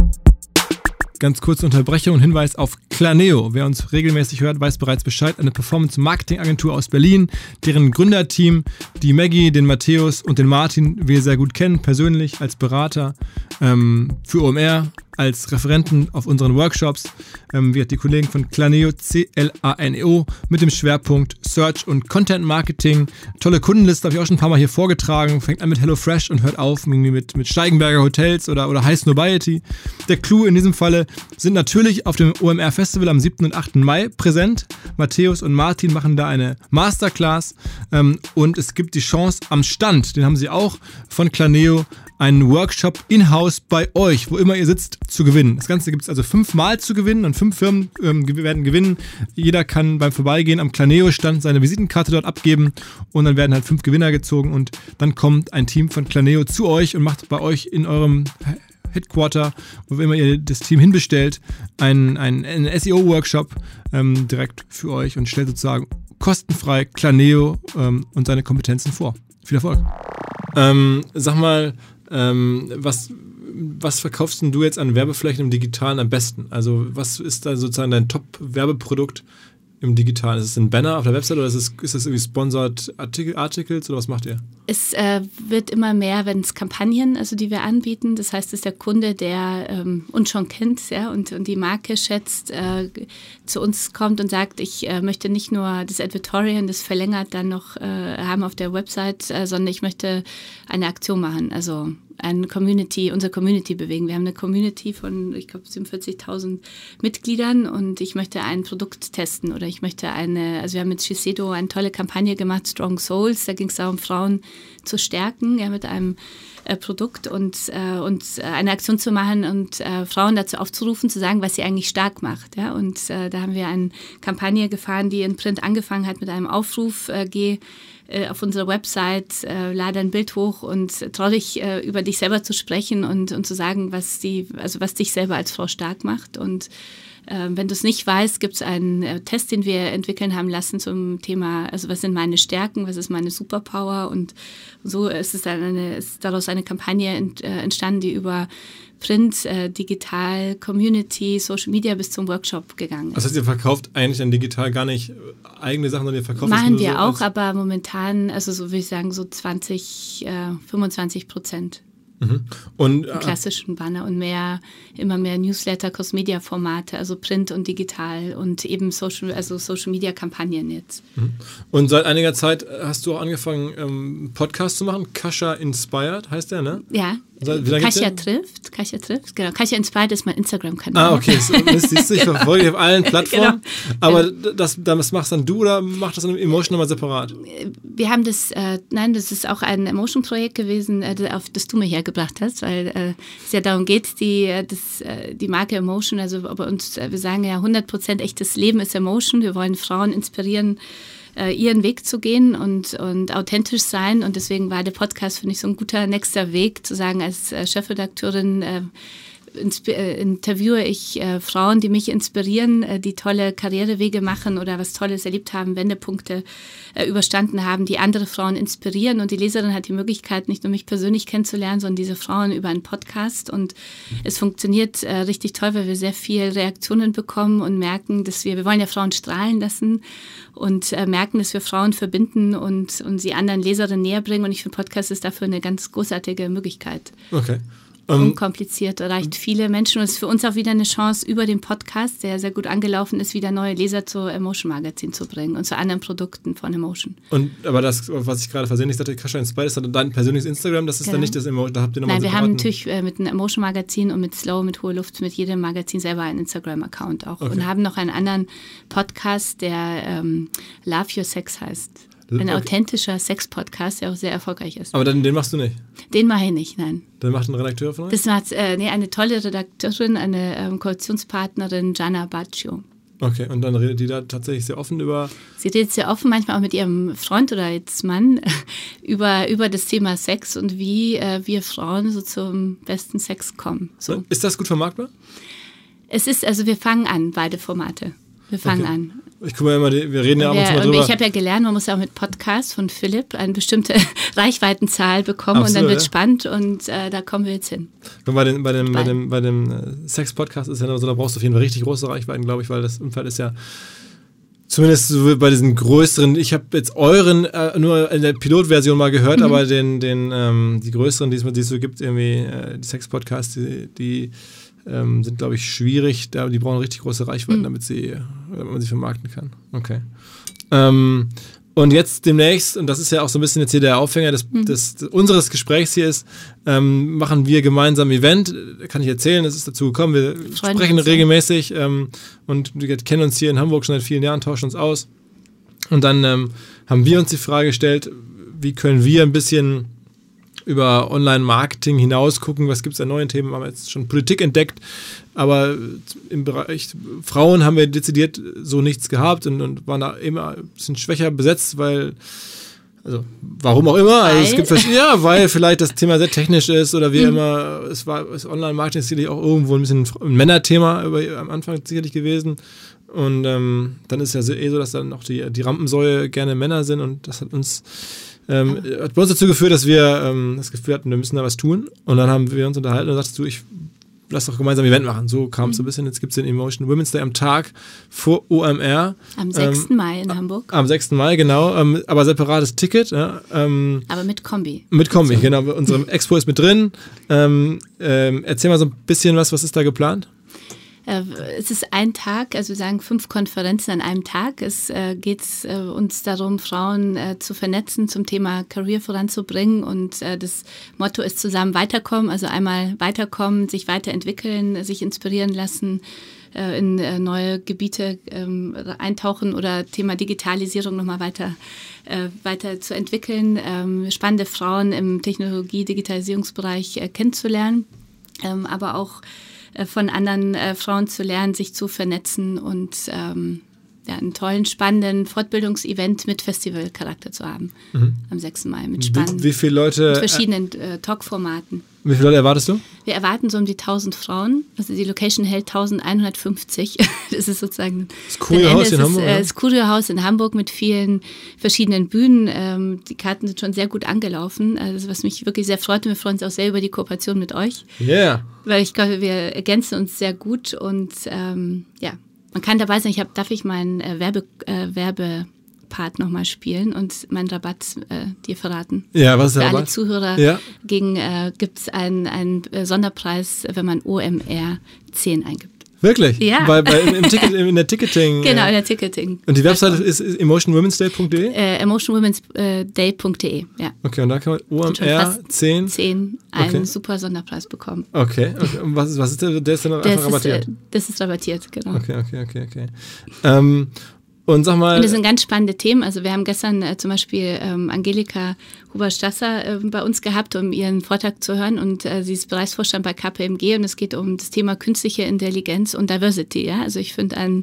Ganz kurze Unterbrechung und Hinweis auf Clarneo. Wer uns regelmäßig hört, weiß bereits Bescheid. Eine Performance-Marketing-Agentur aus Berlin, deren Gründerteam die Maggie, den Matthäus und den Martin wir sehr gut kennen, persönlich als Berater ähm, für O M R, als Referenten auf unseren Workshops. Ähm, wir die Kollegen von Clarneo, C L A N E O, mit dem Schwerpunkt Search und Content Marketing. Tolle Kundenliste, habe ich auch schon ein paar Mal hier vorgetragen. Fängt an mit HelloFresh und hört auf irgendwie mit, mit Steigenberger Hotels oder, oder High Snobiety. Der Clou in diesem Falle sind natürlich auf dem O M R Festival am siebten und achten Mai präsent. Matthäus und Martin machen da eine Masterclass ähm, und es gibt die Chance am Stand, den haben sie auch von Clarneo, einen Workshop in-house bei euch, wo immer ihr sitzt, zu gewinnen. Das Ganze gibt es also fünfmal zu gewinnen und fünf Firmen ähm, werden gewinnen. Jeder kann beim Vorbeigehen am Clarneo-Stand seine Visitenkarte dort abgeben und dann werden halt fünf Gewinner gezogen und dann kommt ein Team von Clarneo zu euch und macht bei euch in eurem Headquarter, wo immer ihr das Team hinbestellt, einen, einen, einen S E O-Workshop ähm, direkt für euch und stellt sozusagen kostenfrei Clarneo ähm, und seine Kompetenzen vor. Viel Erfolg. Ähm, sag mal, ähm, was, was verkaufst denn du jetzt an Werbeflächen im Digitalen am besten? Also was ist da sozusagen dein Top-Werbeprodukt im Digitalen? Ist es ein Banner auf der Website oder ist es, ist es irgendwie Sponsored Artikel, Articles oder was macht ihr? Es äh, wird immer mehr, wenn es Kampagnen, also die wir anbieten. Das heißt, es ist der Kunde, der ähm, uns schon kennt, ja, und, und die Marke schätzt, äh, zu uns kommt und sagt, ich äh, möchte nicht nur das Advertorial, das verlängert dann noch äh, haben auf der Website, äh, sondern ich möchte eine Aktion machen. Also eine Community, unsere Community bewegen. Wir haben eine Community von, ich glaube, siebenundvierzigtausend Mitgliedern und ich möchte ein Produkt testen oder ich möchte eine, also wir haben mit Shiseido eine tolle Kampagne gemacht, Strong Souls, da ging es darum, Frauen zu stärken, ja, mit einem äh, Produkt und, äh, und eine Aktion zu machen und äh, Frauen dazu aufzurufen, zu sagen, was sie eigentlich stark macht. Ja? Und äh, da haben wir eine Kampagne gefahren, die in Print angefangen hat mit einem Aufruf, äh, geh auf unserer Website, äh, lade ein Bild hoch und trau dich, äh, über dich selber zu sprechen und, und zu sagen, was die, also was dich selber als Frau stark macht. Und äh, wenn du es nicht weißt, gibt es einen äh, Test, den wir entwickeln haben lassen zum Thema, also was sind meine Stärken, was ist meine Superpower und so ist es dann eine, ist daraus eine Kampagne ent, äh, entstanden, die über Print, äh, Digital, Community, Social Media bis zum Workshop gegangen ist. Das heißt, ihr verkauft eigentlich dann digital gar nicht eigene Sachen, sondern ihr verkauft Machen nur wir so auch, aber momentan, also so würde ich sagen, so zwanzig, fünfundzwanzig Prozent. Mhm. Und äh, klassischen Banner und mehr, immer mehr Newsletter, Cross-Media-Formate, also Print und digital und eben Social, also Social-Media-Kampagnen jetzt. Mhm. Und seit einiger Zeit hast du auch angefangen, ähm, Podcast zu machen. Kascha Inspired heißt der, ne? Ja. Kascha trifft, Kascha trifft, genau. Kascha Inspired ist mein Instagram-Kanal. Ah, okay. So, das siehst du, ich verfolge dich auf allen Plattformen. Genau. Aber das, das machst dann du oder machst das in Emotion nochmal separat? Wir haben das, äh, nein, das ist auch ein Emotion-Projekt gewesen, äh, auf das du mir hergebracht hast, weil äh, es ja darum geht, die, das, äh, die Marke Emotion, also bei uns, äh, wir sagen ja hundert Prozent echtes Leben ist Emotion. Wir wollen Frauen inspirieren, äh, ihren Weg zu gehen und, und authentisch sein. Und deswegen war der Podcast, finde ich, so ein guter nächster Weg, zu sagen, als äh, Chefredakteurin äh, äh, interviewe ich äh, Frauen, die mich inspirieren, äh, die tolle Karrierewege machen oder was Tolles erlebt haben, Wendepunkte äh, überstanden haben, die andere Frauen inspirieren. Und die Leserin hat die Möglichkeit, nicht nur mich persönlich kennenzulernen, sondern diese Frauen über einen Podcast. Und es funktioniert äh, richtig toll, weil wir sehr viel Reaktionen bekommen und merken, dass wir, wir wollen ja Frauen strahlen lassen und äh, merken, dass wir Frauen verbinden und, und sie anderen Leserinnen näher bringen. Und ich finde, Podcast ist dafür eine ganz großartige Möglichkeit. Okay. Unkompliziert, erreicht viele Menschen und es ist für uns auch wieder eine Chance, über den Podcast, der sehr gut angelaufen ist, wieder neue Leser zu Emotion Magazin zu bringen und zu anderen Produkten von Emotion. Und aber das, was ich gerade versehentlich sagte, Kascha Inspire, ist dann dein persönliches Instagram, das ist genau. Dann nicht das Emotion, da habt ihr nochmal Nein, wir haben natürlich äh, mit einem Emotion Magazin und mit Slow, mit Hohe Luft, mit jedem Magazin selber einen Instagram-Account auch okay. Und haben noch einen anderen Podcast, der ähm, Love Your Sex heißt. Ein okay. authentischer Sex-Podcast, der auch sehr erfolgreich ist. Aber dann, den machst du nicht? Den mache ich nicht, nein. Dann macht ein Redakteur von euch? Das macht äh, nee, eine tolle Redakteurin, eine ähm, Koalitionspartnerin, Gianna Baccio. Okay, und dann redet die da tatsächlich sehr offen über... Sie redet sehr offen, manchmal auch mit ihrem Freund oder jetzt Mann, über, über das Thema Sex und wie äh, wir Frauen so zum besten Sex kommen. So. Ist das gut vermarktbar? Es ist, also wir fangen an, beide Formate. Wir fangen okay. an. Ich gucke mal immer, wir reden ja ab und zu mal und drüber. Ich habe ja gelernt, man muss ja auch mit Podcasts von Philipp eine bestimmte Reichweitenzahl bekommen. Absolut, und dann wird es ja. spannend und äh, da kommen wir jetzt hin. Und bei, den, bei dem, bei dem, bei dem äh, Sex-Podcast ist ja so, da brauchst du auf jeden Fall richtig große Reichweiten, glaube ich, weil das Umfeld ist ja zumindest so bei diesen größeren, ich habe jetzt euren äh, nur in der Pilotversion mal gehört, mhm. aber den, den, ähm, die größeren, die es so gibt, irgendwie äh, die Sex-Podcasts, die, die Ähm, sind, glaube ich, schwierig. Da, die brauchen richtig große Reichweiten, mhm. damit, sie, damit man sie vermarkten kann. Okay. Ähm, und jetzt demnächst, und das ist ja auch so ein bisschen jetzt hier der Aufhänger des, mhm. des, des, unseres Gesprächs hier ist, ähm, machen wir gemeinsam ein Event. Kann ich erzählen, es ist dazu gekommen. Wir Freunde sprechen regelmäßig ähm, und wir kennen uns hier in Hamburg schon seit vielen Jahren, tauschen uns aus. Und dann ähm, haben wir uns die Frage gestellt, wie können wir ein bisschen über Online-Marketing hinaus gucken, was gibt es an neuen Themen, wir haben jetzt schon Politik entdeckt, aber im Bereich Frauen haben wir dezidiert so nichts gehabt und, und waren da immer ein bisschen schwächer besetzt, weil, also warum auch immer, also es gibt verschiedene, ja, weil vielleicht das Thema sehr technisch ist oder wie mhm. immer, es war das Online-Marketing ist sicherlich auch irgendwo ein bisschen ein Männerthema über, am Anfang sicherlich gewesen und ähm, dann ist ja eh so, dass dann auch die, die Rampensäue gerne Männer sind und das hat uns Ähm, hat bei uns dazu geführt, dass wir ähm, das Gefühl hatten, wir müssen da was tun. Und dann haben wir uns unterhalten und sagst du, ich lass doch gemeinsam ein Event machen. So kam es mhm. so ein bisschen. Jetzt gibt es den Emotion Women's Day am Tag vor O M R. Am sechsten Mai in Hamburg. Am sechsten Mai, genau. Ähm, aber separates Ticket. Ja, ähm, aber mit Kombi. Mit Kombi, genau. Unsere Expo ist mit drin. Ähm, ähm, erzähl mal so ein bisschen was, was ist da geplant? Es ist ein Tag, also wir sagen fünf Konferenzen an einem Tag. Es äh, geht äh, uns darum, Frauen äh, zu vernetzen, zum Thema Career voranzubringen und äh, das Motto ist zusammen weiterkommen, also einmal weiterkommen, sich weiterentwickeln, sich inspirieren lassen, äh, in äh, neue Gebiete ähm, eintauchen oder Thema Digitalisierung nochmal weiter, äh, weiter zu entwickeln, ähm, spannende Frauen im Technologie-, Digitalisierungsbereich äh, kennenzulernen, ähm, aber auch von anderen äh, Frauen zu lernen, sich zu vernetzen und ähm, ja, einen tollen, spannenden Fortbildungsevent mit Festivalcharakter zu haben. Mhm. Am sechsten Mai mit spannenden, wie, wie viele Leute, mit verschiedenen äh, Talkformaten. Wie viele Leute erwartest du? Wir erwarten so um die tausend Frauen. Also die Location hält eintausendeinhundertfünfzig. Das ist sozusagen das Kurio-Haus in Hamburg. Äh, das Kurio-Haus in Hamburg mit vielen verschiedenen Bühnen. Ähm, die Karten sind schon sehr gut angelaufen. Also was mich wirklich sehr freut. Und wir freuen uns auch sehr über die Kooperation mit euch. Ja. Yeah. Weil ich glaube, wir ergänzen uns sehr gut und ähm, ja, man kann dabei sein. Ich hab, darf ich meinen äh, Werbe, äh, Werbepart nochmal spielen und meinen Rabatt äh, dir verraten? Ja, was ist der Für Rabatt? alle Zuhörer ja. äh, gibt es einen, einen Sonderpreis, wenn man O M R zehn eingibt. Wirklich? Ja. Bei, bei, im Ticket, in der Ticketing. Genau, in der Ticketing. Und die Webseite ist, ist emotion womens day punkt de? Äh, emotion womens day punkt de, ja. Okay, und da kann man O M R zehn zehn einen okay. super Sonderpreis bekommen. Okay, okay. Und was ist, was ist der? Der ist dann einfach das rabattiert? Ist, äh, das ist rabattiert, genau. Okay, okay, okay, okay. Ähm, und sag mal... Und das sind ganz spannende Themen. Also wir haben gestern äh, zum Beispiel ähm, Angelika Huber-Stasser äh, bei uns gehabt, um ihren Vortrag zu hören. Und äh, sie ist Bereichsvorstand bei K P M G und es geht um das Thema künstliche Intelligenz und Diversity. Ja? Also ich finde ein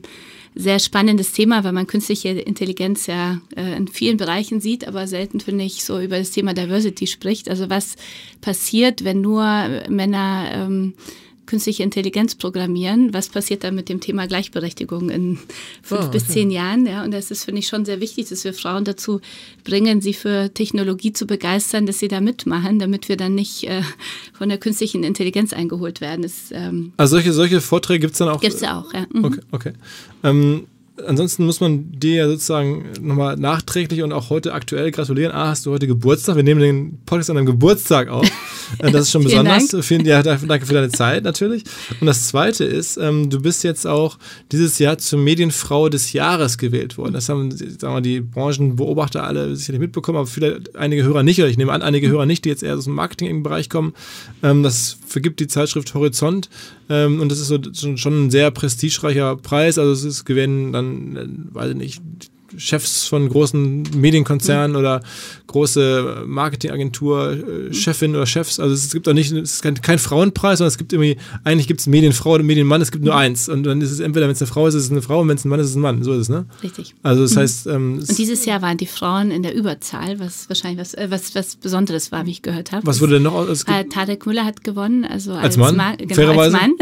sehr spannendes Thema, weil man künstliche Intelligenz ja äh, in vielen Bereichen sieht, aber selten, finde ich, so über das Thema Diversity spricht. Also was passiert, wenn nur Männer ähm, künstliche Intelligenz programmieren? Was passiert dann mit dem Thema Gleichberechtigung in fünf oh, okay. bis zehn Jahren? Ja, und das ist, finde ich, schon sehr wichtig, dass wir Frauen dazu bringen, sie für Technologie zu begeistern, dass sie da mitmachen, damit wir dann nicht äh, von der künstlichen Intelligenz eingeholt werden. Das, ähm, also solche, solche Vorträge gibt es dann auch? Gibt es ja auch, ja. Mhm. Okay, okay. Ähm, ansonsten muss man dir ja sozusagen nochmal nachträglich und auch heute aktuell gratulieren. Ah, hast du heute Geburtstag? Wir nehmen den Podcast an deinem Geburtstag auf. Das ist schon Vielen besonders. Dank. Vielen, ja, danke für deine Zeit natürlich. Und das Zweite ist, ähm, du bist jetzt auch dieses Jahr zur Medienfrau des Jahres gewählt worden. Das haben, sagen wir mal, die Branchenbeobachter alle sicherlich mitbekommen, aber vielleicht einige Hörer nicht, oder ich nehme an, einige Hörer nicht, die jetzt eher aus dem Marketing-Bereich kommen. Ähm, das vergibt die Zeitschrift Horizont. Ähm, und das ist so schon, schon ein sehr prestigereicher Preis. Also es ist gewinnen dann, äh, weiß ich nicht, Chefs von großen Medienkonzernen mhm. oder große Marketingagentur, äh, Chefin oder Chefs. Also es gibt auch nicht, es ist kein, kein Frauenpreis, sondern es gibt irgendwie, eigentlich gibt es Medienfrau oder Medienmann, es gibt nur eins. Und dann ist es entweder, wenn es eine Frau ist, ist es eine Frau und wenn es ein Mann ist, ist es ein Mann. So ist es, ne? Richtig. Also das mhm. heißt... Ähm, und dieses Jahr waren die Frauen in der Überzahl, was wahrscheinlich was, äh, was, was Besonderes war, wie ich gehört habe. Was wurde denn noch? Aus, äh, Tarek Müller hat gewonnen, also als, als Mann, Ma- genau, fairerweise. als Mann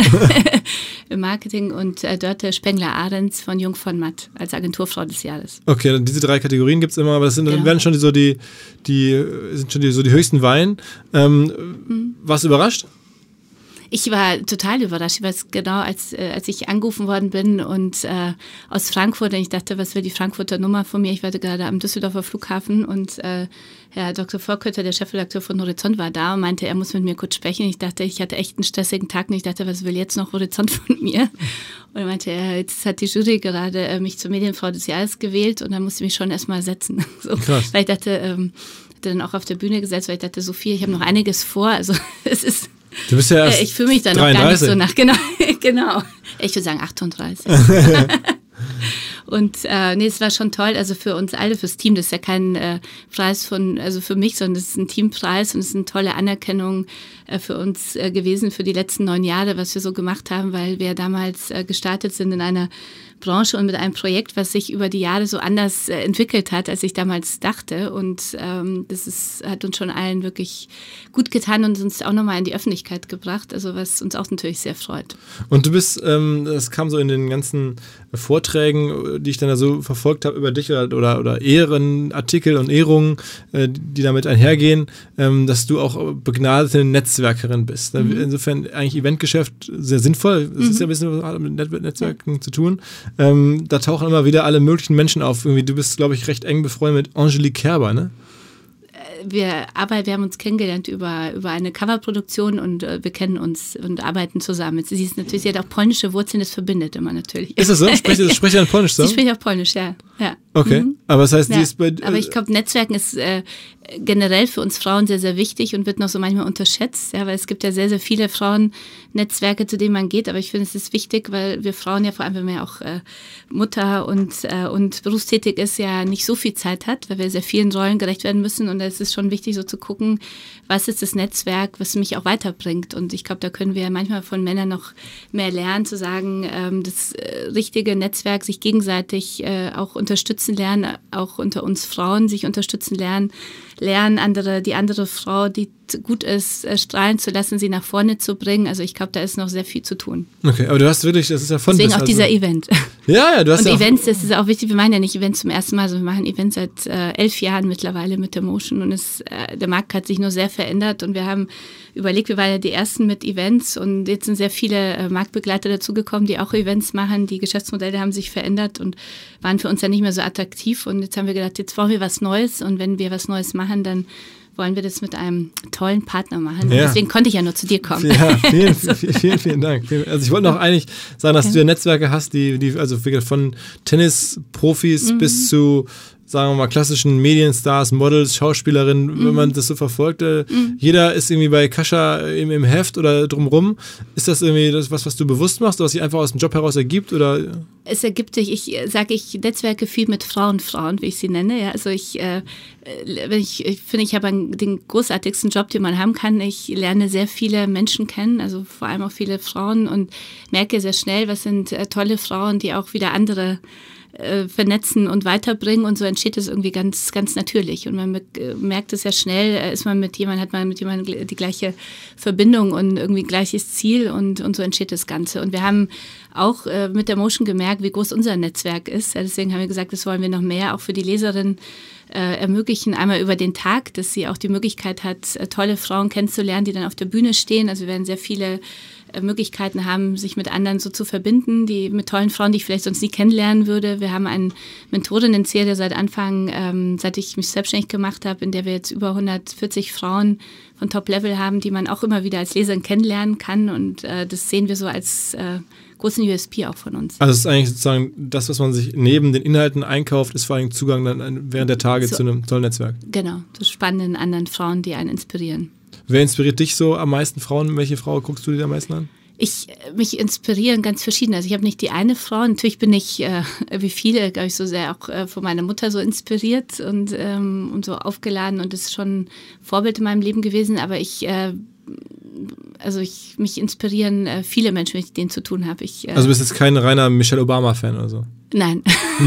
im Marketing und äh, Dörte Spengler-Ahrens von Jung von Matt als Agenturfrau des Jahres. Okay, dann diese drei Kategorien gibt es immer, aber das sind, genau. werden schon die, so die, die sind schon die, so die höchsten Weihen. Ähm, mhm. Warst du überrascht? Ich war total überrascht, weil es genau als, äh, als ich angerufen worden bin und äh, aus Frankfurt, und ich dachte, was will die Frankfurter Nummer von mir? Ich war gerade am Düsseldorfer Flughafen und äh, Herr Doktor Vorkötter, der Chefredakteur von Horizont, war da und meinte, er muss mit mir kurz sprechen. Ich dachte, ich hatte echt einen stressigen Tag und ich dachte, was will jetzt noch Horizont von mir? Und er meinte, ja, jetzt hat die Jury gerade äh, mich zur Medienfrau des Jahres gewählt und dann musste ich mich schon erstmal setzen. So, krass. Weil ich dachte, ähm, hatte dann auch auf der Bühne gesetzt, weil ich dachte, Sophie, ich habe noch einiges vor. Also es ist... Du bist ja erst Ich fühle mich da noch dreiunddreißig. Gar nicht so nach. Genau, genau. Ich würde sagen achtunddreißig. Und äh, nee, es war schon toll, also für uns alle, fürs Team, das ist ja kein äh, Preis von, also für mich, sondern es ist ein Teampreis und es ist eine tolle Anerkennung äh, für uns äh, gewesen für die letzten neun Jahre, was wir so gemacht haben, weil wir damals äh, gestartet sind in einer Branche und mit einem Projekt, was sich über die Jahre so anders äh, entwickelt hat, als ich damals dachte. Und ähm, das ist, hat uns schon allen wirklich gut getan und uns auch nochmal in die Öffentlichkeit gebracht, also was uns auch natürlich sehr freut. Und du bist, ähm, das kam so in den ganzen Vorträgen, die ich dann da so verfolgt habe über dich oder, oder, oder Ehrenartikel und Ehrungen, äh, die damit einhergehen, ähm, dass du auch begnadete Netzwerkerin bist. Mhm. Insofern eigentlich Eventgeschäft sehr sinnvoll. Das mhm. ist ja ein bisschen was mit Net- Netzwerken ja. zu tun. Ähm, da tauchen immer wieder alle möglichen Menschen auf. Irgendwie, du bist, glaube ich, recht eng befreundet mit Angelique Kerber, ne? Wir, aber wir haben uns kennengelernt über, über eine Coverproduktion und äh, wir kennen uns und arbeiten zusammen. Sie ist natürlich, sie hat auch polnische Wurzeln, das verbindet immer natürlich. Ist das so? Spricht ja. spricht dann Polnisch so? Sie spricht auch Polnisch, ja. ja. Okay, mhm. aber das heißt, die ja. ist bei... Äh, aber ich glaube, Netzwerken ist äh, generell für uns Frauen sehr, sehr wichtig und wird noch so manchmal unterschätzt, ja, weil es gibt ja sehr, sehr viele Frauennetzwerke, zu denen man geht, aber ich finde, es ist wichtig, weil wir Frauen ja vor allem, wenn man ja auch äh, Mutter und, äh, und berufstätig ist, ja nicht so viel Zeit hat, weil wir sehr vielen Rollen gerecht werden müssen und es ist schon wichtig, so zu gucken, was ist das Netzwerk, was mich auch weiterbringt. Und ich glaube, da können wir manchmal von Männern noch mehr lernen, zu sagen, ähm, das äh, richtige Netzwerk, sich gegenseitig äh, auch unterstützen lernen, auch unter uns Frauen sich unterstützen lernen, lernen, andere, die andere Frau, die gut ist, äh, strahlen zu lassen, sie nach vorne zu bringen. Also ich glaube, da ist noch sehr viel zu tun. Okay, aber du hast wirklich, das ist ja von Deswegen bis, auch also dieser Event. Ja, ja, du hast Und ja Events, das ist auch wichtig, wir machen ja nicht Events zum ersten Mal, also wir machen Events seit äh, elf Jahren mittlerweile mit der Motion und es, äh, der Markt hat sich nur sehr verändert und wir haben überlegt, wir waren ja die Ersten mit Events und jetzt sind sehr viele äh, Marktbegleiter dazugekommen, die auch Events machen, die Geschäftsmodelle haben sich verändert und waren für uns ja nicht mehr so attraktiv und jetzt haben wir gedacht, jetzt brauchen wir was Neues und wenn wir was Neues machen, dann wollen wir das mit einem tollen Partner machen. Ja. Deswegen konnte ich ja nur zu dir kommen. Ja, vielen, vielen, vielen, vielen Dank. Also ich wollte noch eigentlich sagen, dass ja. du ja Netzwerke hast, die, die also von Tennisprofis mhm. bis zu sagen wir mal, klassischen Medienstars, Models, Schauspielerinnen, mhm. wenn man das so verfolgt. Äh, mhm. Jeder ist irgendwie bei Kascha im, im Heft oder drumrum. Ist das irgendwie das was, was du bewusst machst oder was sich einfach aus dem Job heraus ergibt? Oder? Es ergibt sich, ich sage, ich netzwerke viel mit Frauen, Frauen, wie ich sie nenne. Ja, also ich, äh, ich, ich finde, ich habe den großartigsten Job, den man haben kann. Ich lerne sehr viele Menschen kennen, also vor allem auch viele Frauen und merke sehr schnell, was sind äh, tolle Frauen, die auch wieder andere vernetzen und weiterbringen und so entsteht es irgendwie ganz, ganz natürlich und man merkt es ja schnell, ist man mit jemandem, hat man mit jemandem die gleiche Verbindung und irgendwie gleiches Ziel und, und so entsteht das Ganze und wir haben auch äh, mit der Motion gemerkt, wie groß unser Netzwerk ist, ja, deswegen haben wir gesagt, das wollen wir noch mehr auch für die Leserin äh, ermöglichen, einmal über den Tag, dass sie auch die Möglichkeit hat, äh, tolle Frauen kennenzulernen, die dann auf der Bühne stehen, also wir werden sehr viele Möglichkeiten haben, sich mit anderen so zu verbinden, die mit tollen Frauen, die ich vielleicht sonst nie kennenlernen würde. Wir haben eine Mentorinnen-Serie seit Anfang, ähm, seit ich mich selbstständig gemacht habe, in der wir jetzt über hundertvierzig Frauen von Top-Level haben, die man auch immer wieder als Leserin kennenlernen kann und äh, das sehen wir so als äh, großen U S P auch von uns. Also es ist eigentlich sozusagen das, was man sich neben den Inhalten einkauft, ist vor allem Zugang dann während der Tage so, zu einem tollen Netzwerk. Genau, zu spannenden anderen Frauen, die einen inspirieren. Wer inspiriert dich so am meisten Frauen? Welche Frau guckst du dir am meisten an? Ich, mich inspirieren ganz verschiedene. Also ich habe nicht die eine Frau. Natürlich bin ich, äh, wie viele, glaube ich, so sehr auch äh, von meiner Mutter so inspiriert und, ähm, und so aufgeladen und ist schon ein Vorbild in meinem Leben gewesen. Aber ich, äh, also ich, mich inspirieren äh, viele Menschen, wenn ich mit denen zu tun habe. Ich, äh, also du bist jetzt kein reiner Michelle Obama-Fan oder so? Nein.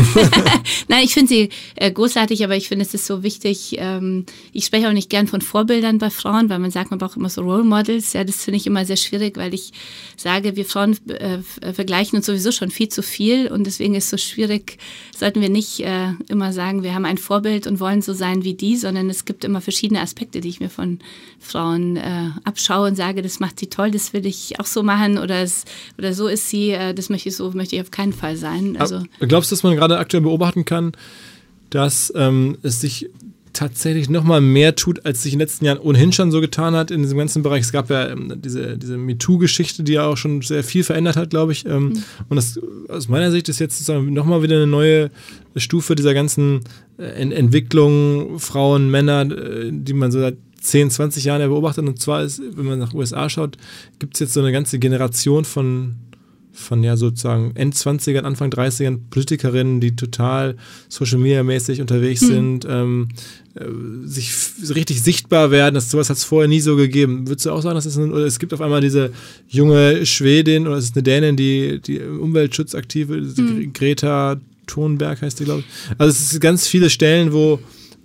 Nein, ich finde sie äh, großartig, aber ich finde, es ist so wichtig. Ähm, ich spreche auch nicht gern von Vorbildern bei Frauen, weil man sagt, man braucht immer so Role Models. Ja, das finde ich immer sehr schwierig, weil ich sage, wir Frauen äh, vergleichen uns sowieso schon viel zu viel und deswegen ist es so schwierig, sollten wir nicht äh, immer sagen, wir haben ein Vorbild und wollen so sein wie die, sondern es gibt immer verschiedene Aspekte, die ich mir von Frauen äh, abschaue und sage, das macht sie toll, das will ich auch so machen oder, es, oder so ist sie, äh, das möchte ich so, möchte ich auf keinen Fall sein. Also glaubst du, dass man gerade aktuell beobachten kann, dass ähm, es sich tatsächlich noch mal mehr tut, als sich in den letzten Jahren ohnehin schon so getan hat in diesem ganzen Bereich? Es gab ja ähm, diese, diese MeToo-Geschichte, die ja auch schon sehr viel verändert hat, glaube ich. Ähm, mhm. Und das, aus meiner Sicht ist jetzt sozusagen noch mal wieder eine neue Stufe dieser ganzen äh, Entwicklung, Frauen, Männer, äh, die man so seit zehn, zwanzig Jahren beobachtet. Und zwar ist, wenn man nach U S A schaut, gibt es jetzt so eine ganze Generation von von ja sozusagen Endzwanzigern, Anfang dreißigern Politikerinnen, die total Social-Media-mäßig unterwegs hm. sind, ähm, äh, sich f- richtig sichtbar werden. Das, sowas hat es vorher nie so gegeben. Würdest du auch sagen, dass es, ein, oder es gibt auf einmal diese junge Schwedin oder es ist eine Dänin, die, die Umweltschutz aktive, hm. Greta Thunberg heißt die, glaube ich. Also es sind ganz viele Stellen, wo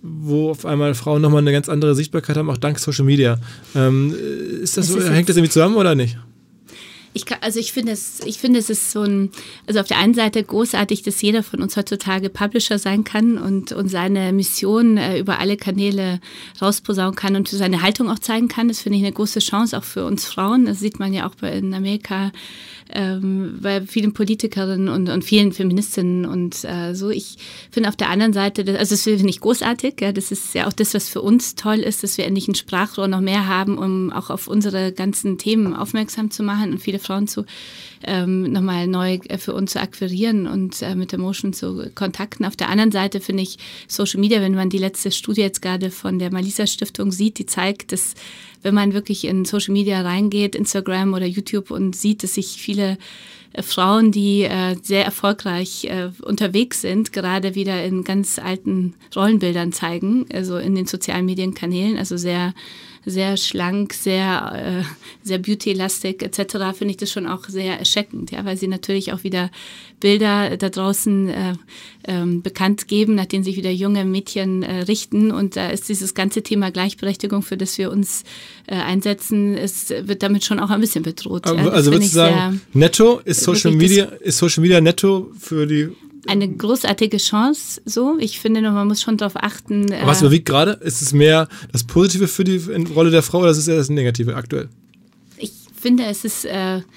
wo auf einmal Frauen nochmal eine ganz andere Sichtbarkeit haben, auch dank Social Media. Ähm, ist das, das ist hängt das irgendwie zusammen oder nicht? Ich kann, also ich finde es, ich finde es ist so ein, also auf der einen Seite großartig, dass jeder von uns heutzutage Publisher sein kann und, und seine Mission äh, über alle Kanäle rausposaunen kann und seine Haltung auch zeigen kann. Das finde ich eine große Chance auch für uns Frauen. Das sieht man ja auch bei, in Amerika ähm, bei vielen Politikerinnen und, und vielen Feministinnen und äh, so. Ich finde auf der anderen Seite, das, also das finde ich großartig. Ja, das ist ja auch das, was für uns toll ist, dass wir endlich ein Sprachrohr noch mehr haben, um auch auf unsere ganzen Themen aufmerksam zu machen und viele Frauen zu ähm, nochmal neu für uns zu akquirieren und äh, mit der Motion zu kontakten. Auf der anderen Seite finde ich Social Media, wenn man die letzte Studie jetzt gerade von der Malisa Stiftung sieht, die zeigt, dass wenn man wirklich in Social Media reingeht, Instagram oder YouTube und sieht, dass sich viele äh, Frauen, die äh, sehr erfolgreich äh, unterwegs sind, gerade wieder in ganz alten Rollenbildern zeigen, also in den sozialen Medienkanälen, also sehr sehr schlank, sehr, äh, sehr beauty-lastig et cetera, finde ich das schon auch sehr erschreckend, ja, weil sie natürlich auch wieder Bilder da draußen äh, ähm, bekannt geben, nach denen sich wieder junge Mädchen äh, richten. Und da ist dieses ganze Thema Gleichberechtigung, für das wir uns äh, einsetzen, es wird damit schon auch ein bisschen bedroht. Ja, das also würdest du sagen, netto ist Social Media, ist Social Media netto für die eine großartige Chance, so. Ich finde nur, man muss schon darauf achten. Äh Was überwiegt gerade? Ist es mehr das Positive für die Rolle der Frau oder ist es eher das Negative aktuell? Ich finde, es ist, äh,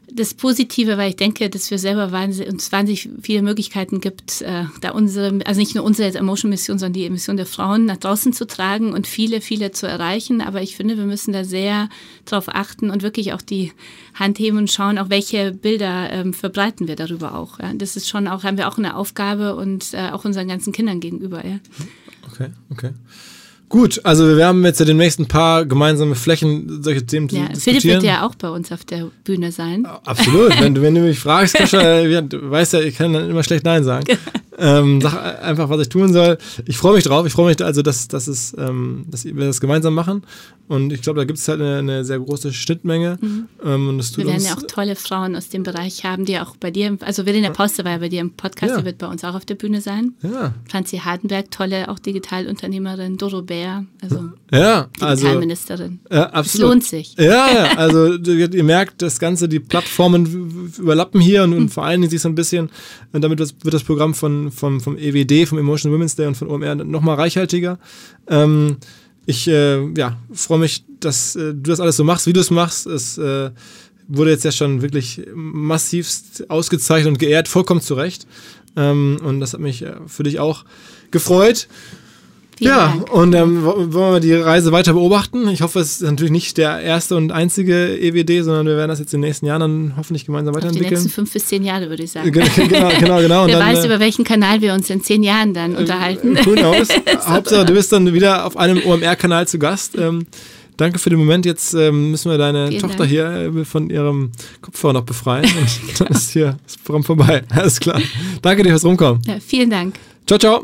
das Positive, weil ich denke, dass wir selber wahnsinnig, uns wahnsinnig viele Möglichkeiten gibt, äh, da unsere, also nicht nur unsere Emotion-Mission, sondern die Mission der Frauen nach draußen zu tragen und viele, viele zu erreichen. Aber ich finde, wir müssen da sehr drauf achten und wirklich auch die Hand heben und schauen, auch welche Bilder ähm, verbreiten wir darüber auch. Ja? Das ist schon auch, haben wir auch eine Aufgabe und äh, auch unseren ganzen Kindern gegenüber. Ja? Okay, okay. Gut, also wir werden jetzt ja demnächst ein paar gemeinsame Flächen, solche Themen ja, diskutieren. Philipp wird ja auch bei uns auf der Bühne sein. Absolut, wenn du, wenn du mich fragst, Kascha, du weißt ja, ich kann dann immer schlecht Nein sagen. ähm, sag einfach, was ich tun soll. Ich freue mich drauf, ich freue mich also, dass, dass, es, ähm, dass wir das gemeinsam machen und ich glaube, da gibt es halt eine, eine sehr große Schnittmenge. Mhm. Ähm, und das tut wir werden uns ja auch tolle Frauen aus dem Bereich haben, die auch bei dir, also Verena Poste war ja bei dir im Podcast, ja. die wird bei uns auch auf der Bühne sein. Ja. Franzi Hardenberg, tolle auch Digitalunternehmerin, Doro Bär, also ja, Digitalministerin. Also, ja, absolut. Es lohnt sich. Ja, ja, also ihr merkt, das Ganze, die Plattformen überlappen hier und, und mhm. vor allen Dingen sich so ein bisschen, damit wird das Programm von, vom, vom E W D, vom Emotional Women's Day und von O M R nochmal reichhaltiger. Ähm, ich äh, ja, freue mich, dass äh, du das alles so machst, wie du es machst. Es äh, wurde jetzt ja schon wirklich massivst ausgezeichnet und geehrt, vollkommen zu Recht. Ähm, und das hat mich äh, für dich auch gefreut. Vielen ja, Dank. und ähm, wollen wir die Reise weiter beobachten. Ich hoffe, es ist natürlich nicht der erste und einzige E W D, sondern wir werden das jetzt in den nächsten Jahren dann hoffentlich gemeinsam weiterentwickeln. Die nächsten fünf bis zehn Jahre, würde ich sagen. Genau, genau, genau. genau. Wer und dann, weiß, über welchen Kanal wir uns in zehn Jahren dann äh, unterhalten. Who knows? Hauptsache, du bist dann wieder auf einem O M R-Kanal zu Gast. Ähm, danke für den Moment. Jetzt ähm, müssen wir deine Vielen Tochter Dank. hier äh, von ihrem Kopfhörer noch befreien. Und dann ist hier das Programm vorbei. Alles klar. Danke dir fürs Rumkommen. Ja, vielen Dank. Ciao, ciao.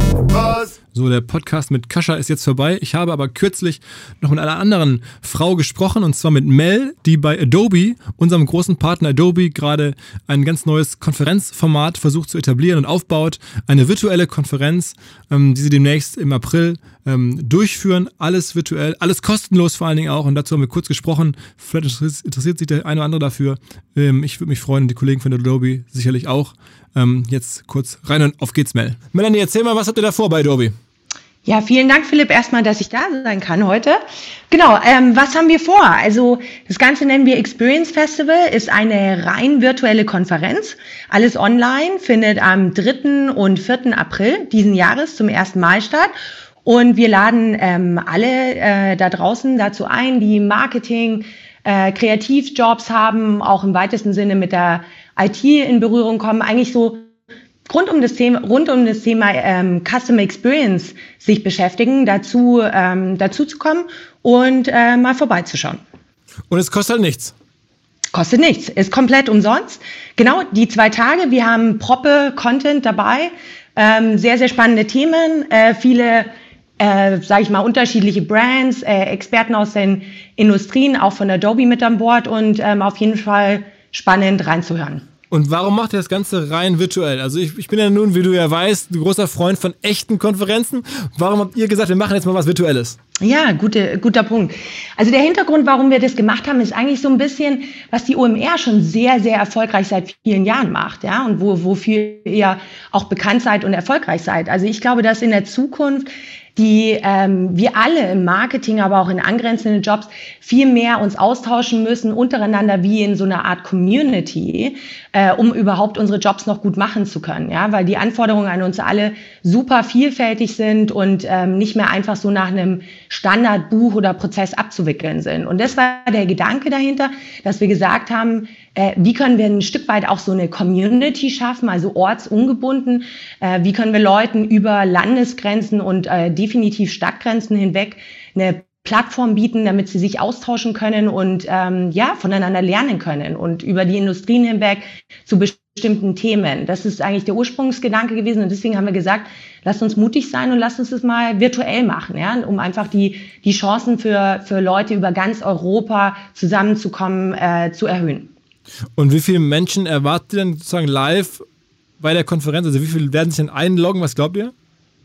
Was? So, der Podcast mit Kascha ist jetzt vorbei. Ich habe aber kürzlich noch mit einer anderen Frau gesprochen, und zwar mit Mel, die bei Adobe, unserem großen Partner Adobe, gerade ein ganz neues Konferenzformat versucht zu etablieren und aufbaut. Eine virtuelle Konferenz, ähm, die sie demnächst im April ähm, durchführen. Alles virtuell, alles kostenlos vor allen Dingen auch. Und dazu haben wir kurz gesprochen. Vielleicht interessiert sich der eine oder andere dafür. Ähm, ich würde mich freuen, die Kollegen von Adobe sicherlich auch. Ähm, jetzt kurz rein und auf geht's, Mel. Melanie, erzähl mal, was habt ihr da vor bei Adobe? Ja, vielen Dank, Philipp, erstmal, dass ich da sein kann heute. Genau, ähm, was haben wir vor? Also das Ganze nennen wir Experience Festival, ist eine rein virtuelle Konferenz. Alles online, findet am dritten und vierten April diesen Jahres zum ersten Mal statt. Und wir laden ähm, alle äh, da draußen dazu ein, die Marketing, äh, Kreativjobs haben, auch im weitesten Sinne mit der I T in Berührung kommen, eigentlich so rund um das Thema, rund um das Thema ähm, Customer Experience sich beschäftigen, dazu, ähm, dazu zu kommen und äh, mal vorbeizuschauen. Und es kostet halt nichts? Kostet nichts, ist komplett umsonst. Genau, die zwei Tage, wir haben Proppe Content dabei, ähm, sehr, sehr spannende Themen, äh, viele, äh, sage ich mal, unterschiedliche Brands, äh, Experten aus den Industrien, auch von Adobe mit an Bord und ähm, auf jeden Fall spannend reinzuhören. Und warum macht ihr das Ganze rein virtuell? Also ich, ich bin ja nun, wie du ja weißt, ein großer Freund von echten Konferenzen. Warum habt ihr gesagt, wir machen jetzt mal was Virtuelles? Ja, gute, guter Punkt. Also der Hintergrund, warum wir das gemacht haben, ist eigentlich so ein bisschen, was die O M R schon sehr, sehr erfolgreich seit vielen Jahren macht, ja, und wo, wofür ihr auch bekannt seid und erfolgreich seid. Also ich glaube, dass in der Zukunft die ähm, wir alle im Marketing, aber auch in angrenzenden Jobs viel mehr uns austauschen müssen untereinander wie in so einer Art Community, äh, um überhaupt unsere Jobs noch gut machen zu können, ja, weil die Anforderungen an uns alle super vielfältig sind und ähm, nicht mehr einfach so nach einem Standardbuch oder Prozess abzuwickeln sind. Und das war der Gedanke dahinter, dass wir gesagt haben, äh, wie können wir ein Stück weit auch so eine Community schaffen, also ortsungebunden, äh, wie können wir Leuten über Landesgrenzen und äh, definitiv Stadtgrenzen hinweg eine Plattform bieten, damit sie sich austauschen können und ähm, ja voneinander lernen können und über die Industrien hinweg zu bestimmten Themen. Das ist eigentlich der Ursprungsgedanke gewesen und deswegen haben wir gesagt, lasst uns mutig sein und lasst uns das mal virtuell machen, ja, um einfach die die Chancen für für Leute über ganz Europa zusammenzukommen äh, zu erhöhen. Und wie viele Menschen erwartet ihr denn sozusagen live bei der Konferenz? Also wie viele werden sich denn einloggen? Was glaubt ihr?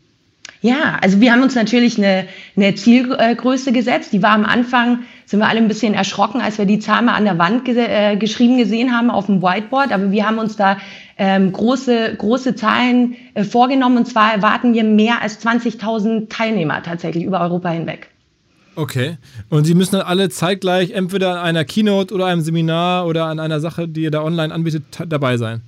Ja, also wir haben uns natürlich eine, eine Zielgröße gesetzt. Die war am Anfang, sind wir alle ein bisschen erschrocken, als wir die Zahl mal an der Wand ge- äh, geschrieben gesehen haben auf dem Whiteboard. Aber wir haben uns da ähm, große, große Zahlen äh, vorgenommen. Und zwar erwarten wir mehr als zwanzigtausend Teilnehmer tatsächlich über Europa hinweg. Okay. Und Sie müssen dann alle zeitgleich entweder an einer Keynote oder einem Seminar oder an einer Sache, die ihr da online anbietet, dabei sein?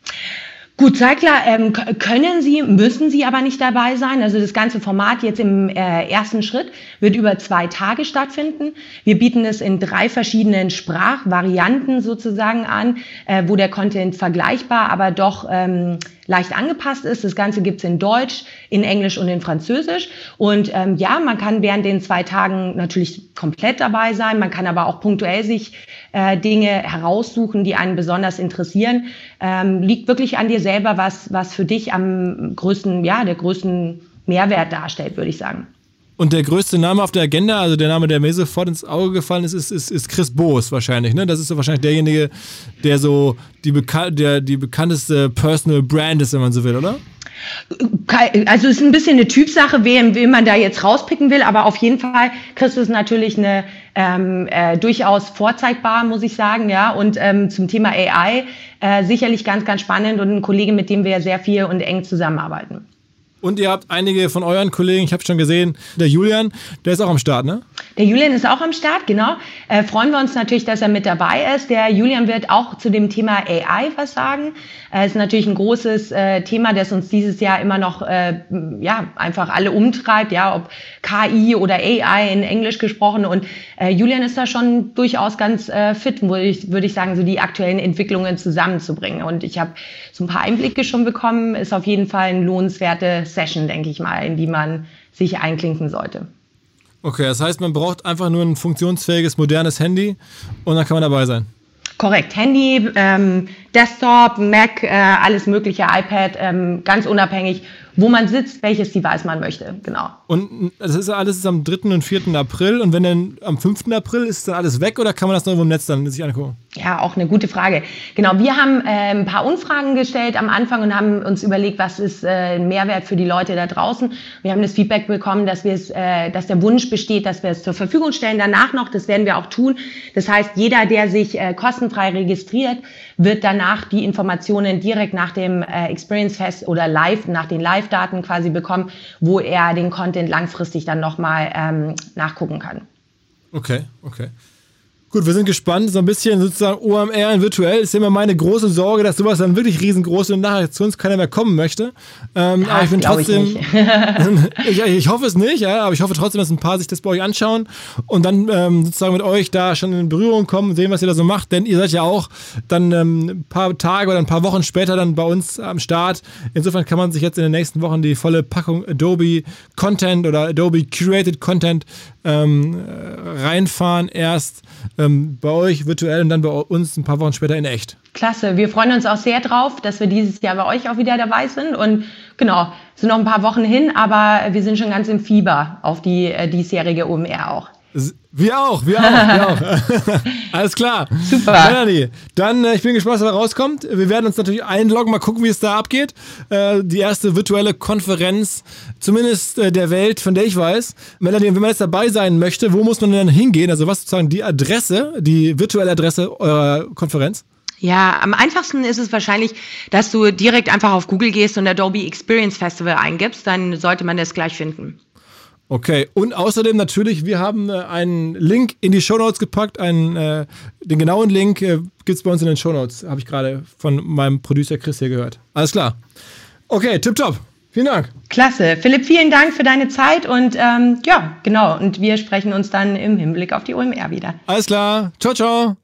Gut, zeitgleich ähm, können Sie, müssen Sie aber nicht dabei sein. Also das ganze Format jetzt im äh, ersten Schritt wird über zwei Tage stattfinden. Wir bieten es in drei verschiedenen Sprachvarianten sozusagen an, äh, wo der Content vergleichbar, aber doch ähm, leicht angepasst ist. Das Ganze gibt's in Deutsch, in Englisch und in Französisch. Und ähm, ja, man kann während den zwei Tagen natürlich komplett dabei sein. Man kann aber auch punktuell sich äh, Dinge heraussuchen, die einen besonders interessieren. Ähm, liegt wirklich an dir selber, was, was für dich am größten, ja, der größten Mehrwert darstellt, würde ich sagen. Und der größte Name auf der Agenda, also der Name, der mir sofort ins Auge gefallen ist, ist, ist, ist Chris Boos wahrscheinlich. Ne? Das ist so wahrscheinlich derjenige, der so die, beka- der, die bekannteste Personal Brand ist, wenn man so will, oder? Also es ist ein bisschen eine Typsache, wen, wen man da jetzt rauspicken will, aber auf jeden Fall, Chris ist natürlich eine ähm, äh, durchaus vorzeigbar, muss ich sagen, ja. Und ähm, zum Thema A I äh, sicherlich ganz, ganz spannend und ein Kollege, mit dem wir sehr viel und eng zusammenarbeiten. Und ihr habt einige von euren Kollegen, ich habe schon gesehen, der Julian, der ist auch am Start, ne? Der Julian ist auch am Start, genau. Äh, freuen wir uns natürlich, dass er mit dabei ist. Der Julian wird auch zu dem Thema A I was sagen. Es äh, ist natürlich ein großes äh, Thema, das uns dieses Jahr immer noch äh, ja einfach alle umtreibt, ja, ob K I oder A I in Englisch gesprochen. Und äh, Julian ist da schon durchaus ganz äh, fit, würde ich, würde ich sagen, so die aktuellen Entwicklungen zusammenzubringen. Und ich habe so ein paar Einblicke schon bekommen. Ist auf jeden Fall ein lohnenswerte Session, denke ich mal, in die man sich einklinken sollte. Okay, das heißt, man braucht einfach nur ein funktionsfähiges, modernes Handy und dann kann man dabei sein. Korrekt, Handy, ähm, Desktop, Mac, äh, alles mögliche, iPad, ähm, ganz unabhängig, wo man sitzt, welches Device man möchte, genau. Und das ist alles ist am dritten und vierten April und wenn dann am fünften April ist dann alles weg oder kann man das noch im Netz dann sich angucken? Ja, auch eine gute Frage. Genau, wir haben äh, ein paar Umfragen gestellt am Anfang und haben uns überlegt, was ist äh, ein Mehrwert für die Leute da draußen. Wir haben das Feedback bekommen, dass wir es, äh, dass der Wunsch besteht, dass wir es zur Verfügung stellen. Danach noch, das werden wir auch tun. Das heißt, jeder, der sich äh, kostenfrei registriert, wird danach die Informationen direkt nach dem äh, Experience Fest oder live, nach den Live-Daten quasi bekommen, wo er den Content langfristig dann nochmal ähm, nachgucken kann. Okay, okay. Gut, wir sind gespannt, so ein bisschen sozusagen O M R in virtuell. Ist immer meine große Sorge, dass sowas dann wirklich riesengroß und nachher zu uns keiner mehr kommen möchte. Ähm, aber ich bin trotzdem, ich, ich, ich hoffe es nicht, ja, aber ich hoffe trotzdem, dass ein paar sich das bei euch anschauen und dann ähm, sozusagen mit euch da schon in Berührung kommen und sehen, was ihr da so macht, denn ihr seid ja auch dann ähm, ein paar Tage oder ein paar Wochen später dann bei uns am Start. Insofern kann man sich jetzt in den nächsten Wochen die volle Packung Adobe Content oder Adobe Curated Content ähm, reinfahren. Erst ähm, bei euch virtuell und dann bei uns ein paar Wochen später in echt. Klasse, wir freuen uns auch sehr drauf, dass wir dieses Jahr bei euch auch wieder dabei sind und genau, es sind noch ein paar Wochen hin, aber wir sind schon ganz im Fieber auf die äh, diesjährige O M R auch. Wir auch, wir auch, wir auch. Alles klar. Super. Melanie, dann, äh, ich bin gespannt, was da rauskommt. Wir werden uns natürlich einloggen, mal gucken, wie es da abgeht. Äh, die erste virtuelle Konferenz, zumindest äh, der Welt, von der ich weiß. Melanie, wenn man jetzt dabei sein möchte, wo muss man denn hingehen? Also was sozusagen die Adresse, die virtuelle Adresse eurer Konferenz? Ja, am einfachsten ist es wahrscheinlich, dass du direkt einfach auf Google gehst und Adobe Experience Festival eingibst, dann sollte man das gleich finden. Okay, und außerdem natürlich, wir haben äh, einen Link in die Shownotes gepackt, einen, äh, den genauen Link äh, gibt es bei uns in den Shownotes, habe ich gerade von meinem Producer Chris hier gehört. Alles klar. Okay, tipptopp. Vielen Dank. Klasse. Philipp, vielen Dank für deine Zeit und ähm, ja, genau, und wir sprechen uns dann im Hinblick auf die O M R wieder. Alles klar. Ciao, ciao.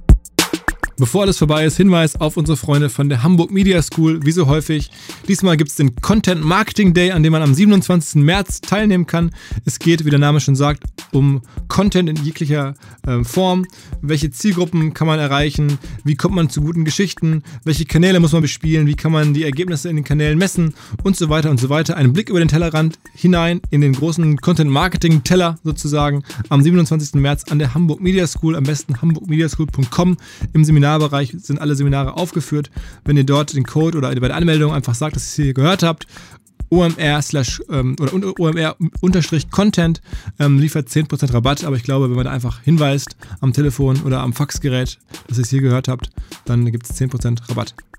Bevor alles vorbei ist, Hinweis auf unsere Freunde von der Hamburg Media School, wie so häufig. Diesmal gibt es den Content Marketing Day, an dem man am siebenundzwanzigsten März teilnehmen kann. Es geht, wie der Name schon sagt, um Content in jeglicher äh, Form. Welche Zielgruppen kann man erreichen? Wie kommt man zu guten Geschichten? Welche Kanäle muss man bespielen? Wie kann man die Ergebnisse in den Kanälen messen? Und so weiter und so weiter. Ein Blick über den Tellerrand hinein in den großen Content Marketing Teller sozusagen am siebenundzwanzigsten März an der Hamburg Media School. Am besten hamburg media school punkt com im Seminar. Bereich sind alle Seminare aufgeführt. Wenn ihr dort den Code oder bei der Anmeldung einfach sagt, dass ihr es hier gehört habt, O M R slash ähm, oder O M R unterstrich Content ähm, liefert zehn Prozent Rabatt, aber ich glaube, wenn man da einfach hinweist am Telefon oder am Faxgerät, dass ihr es hier gehört habt, dann gibt es zehn Prozent Rabatt.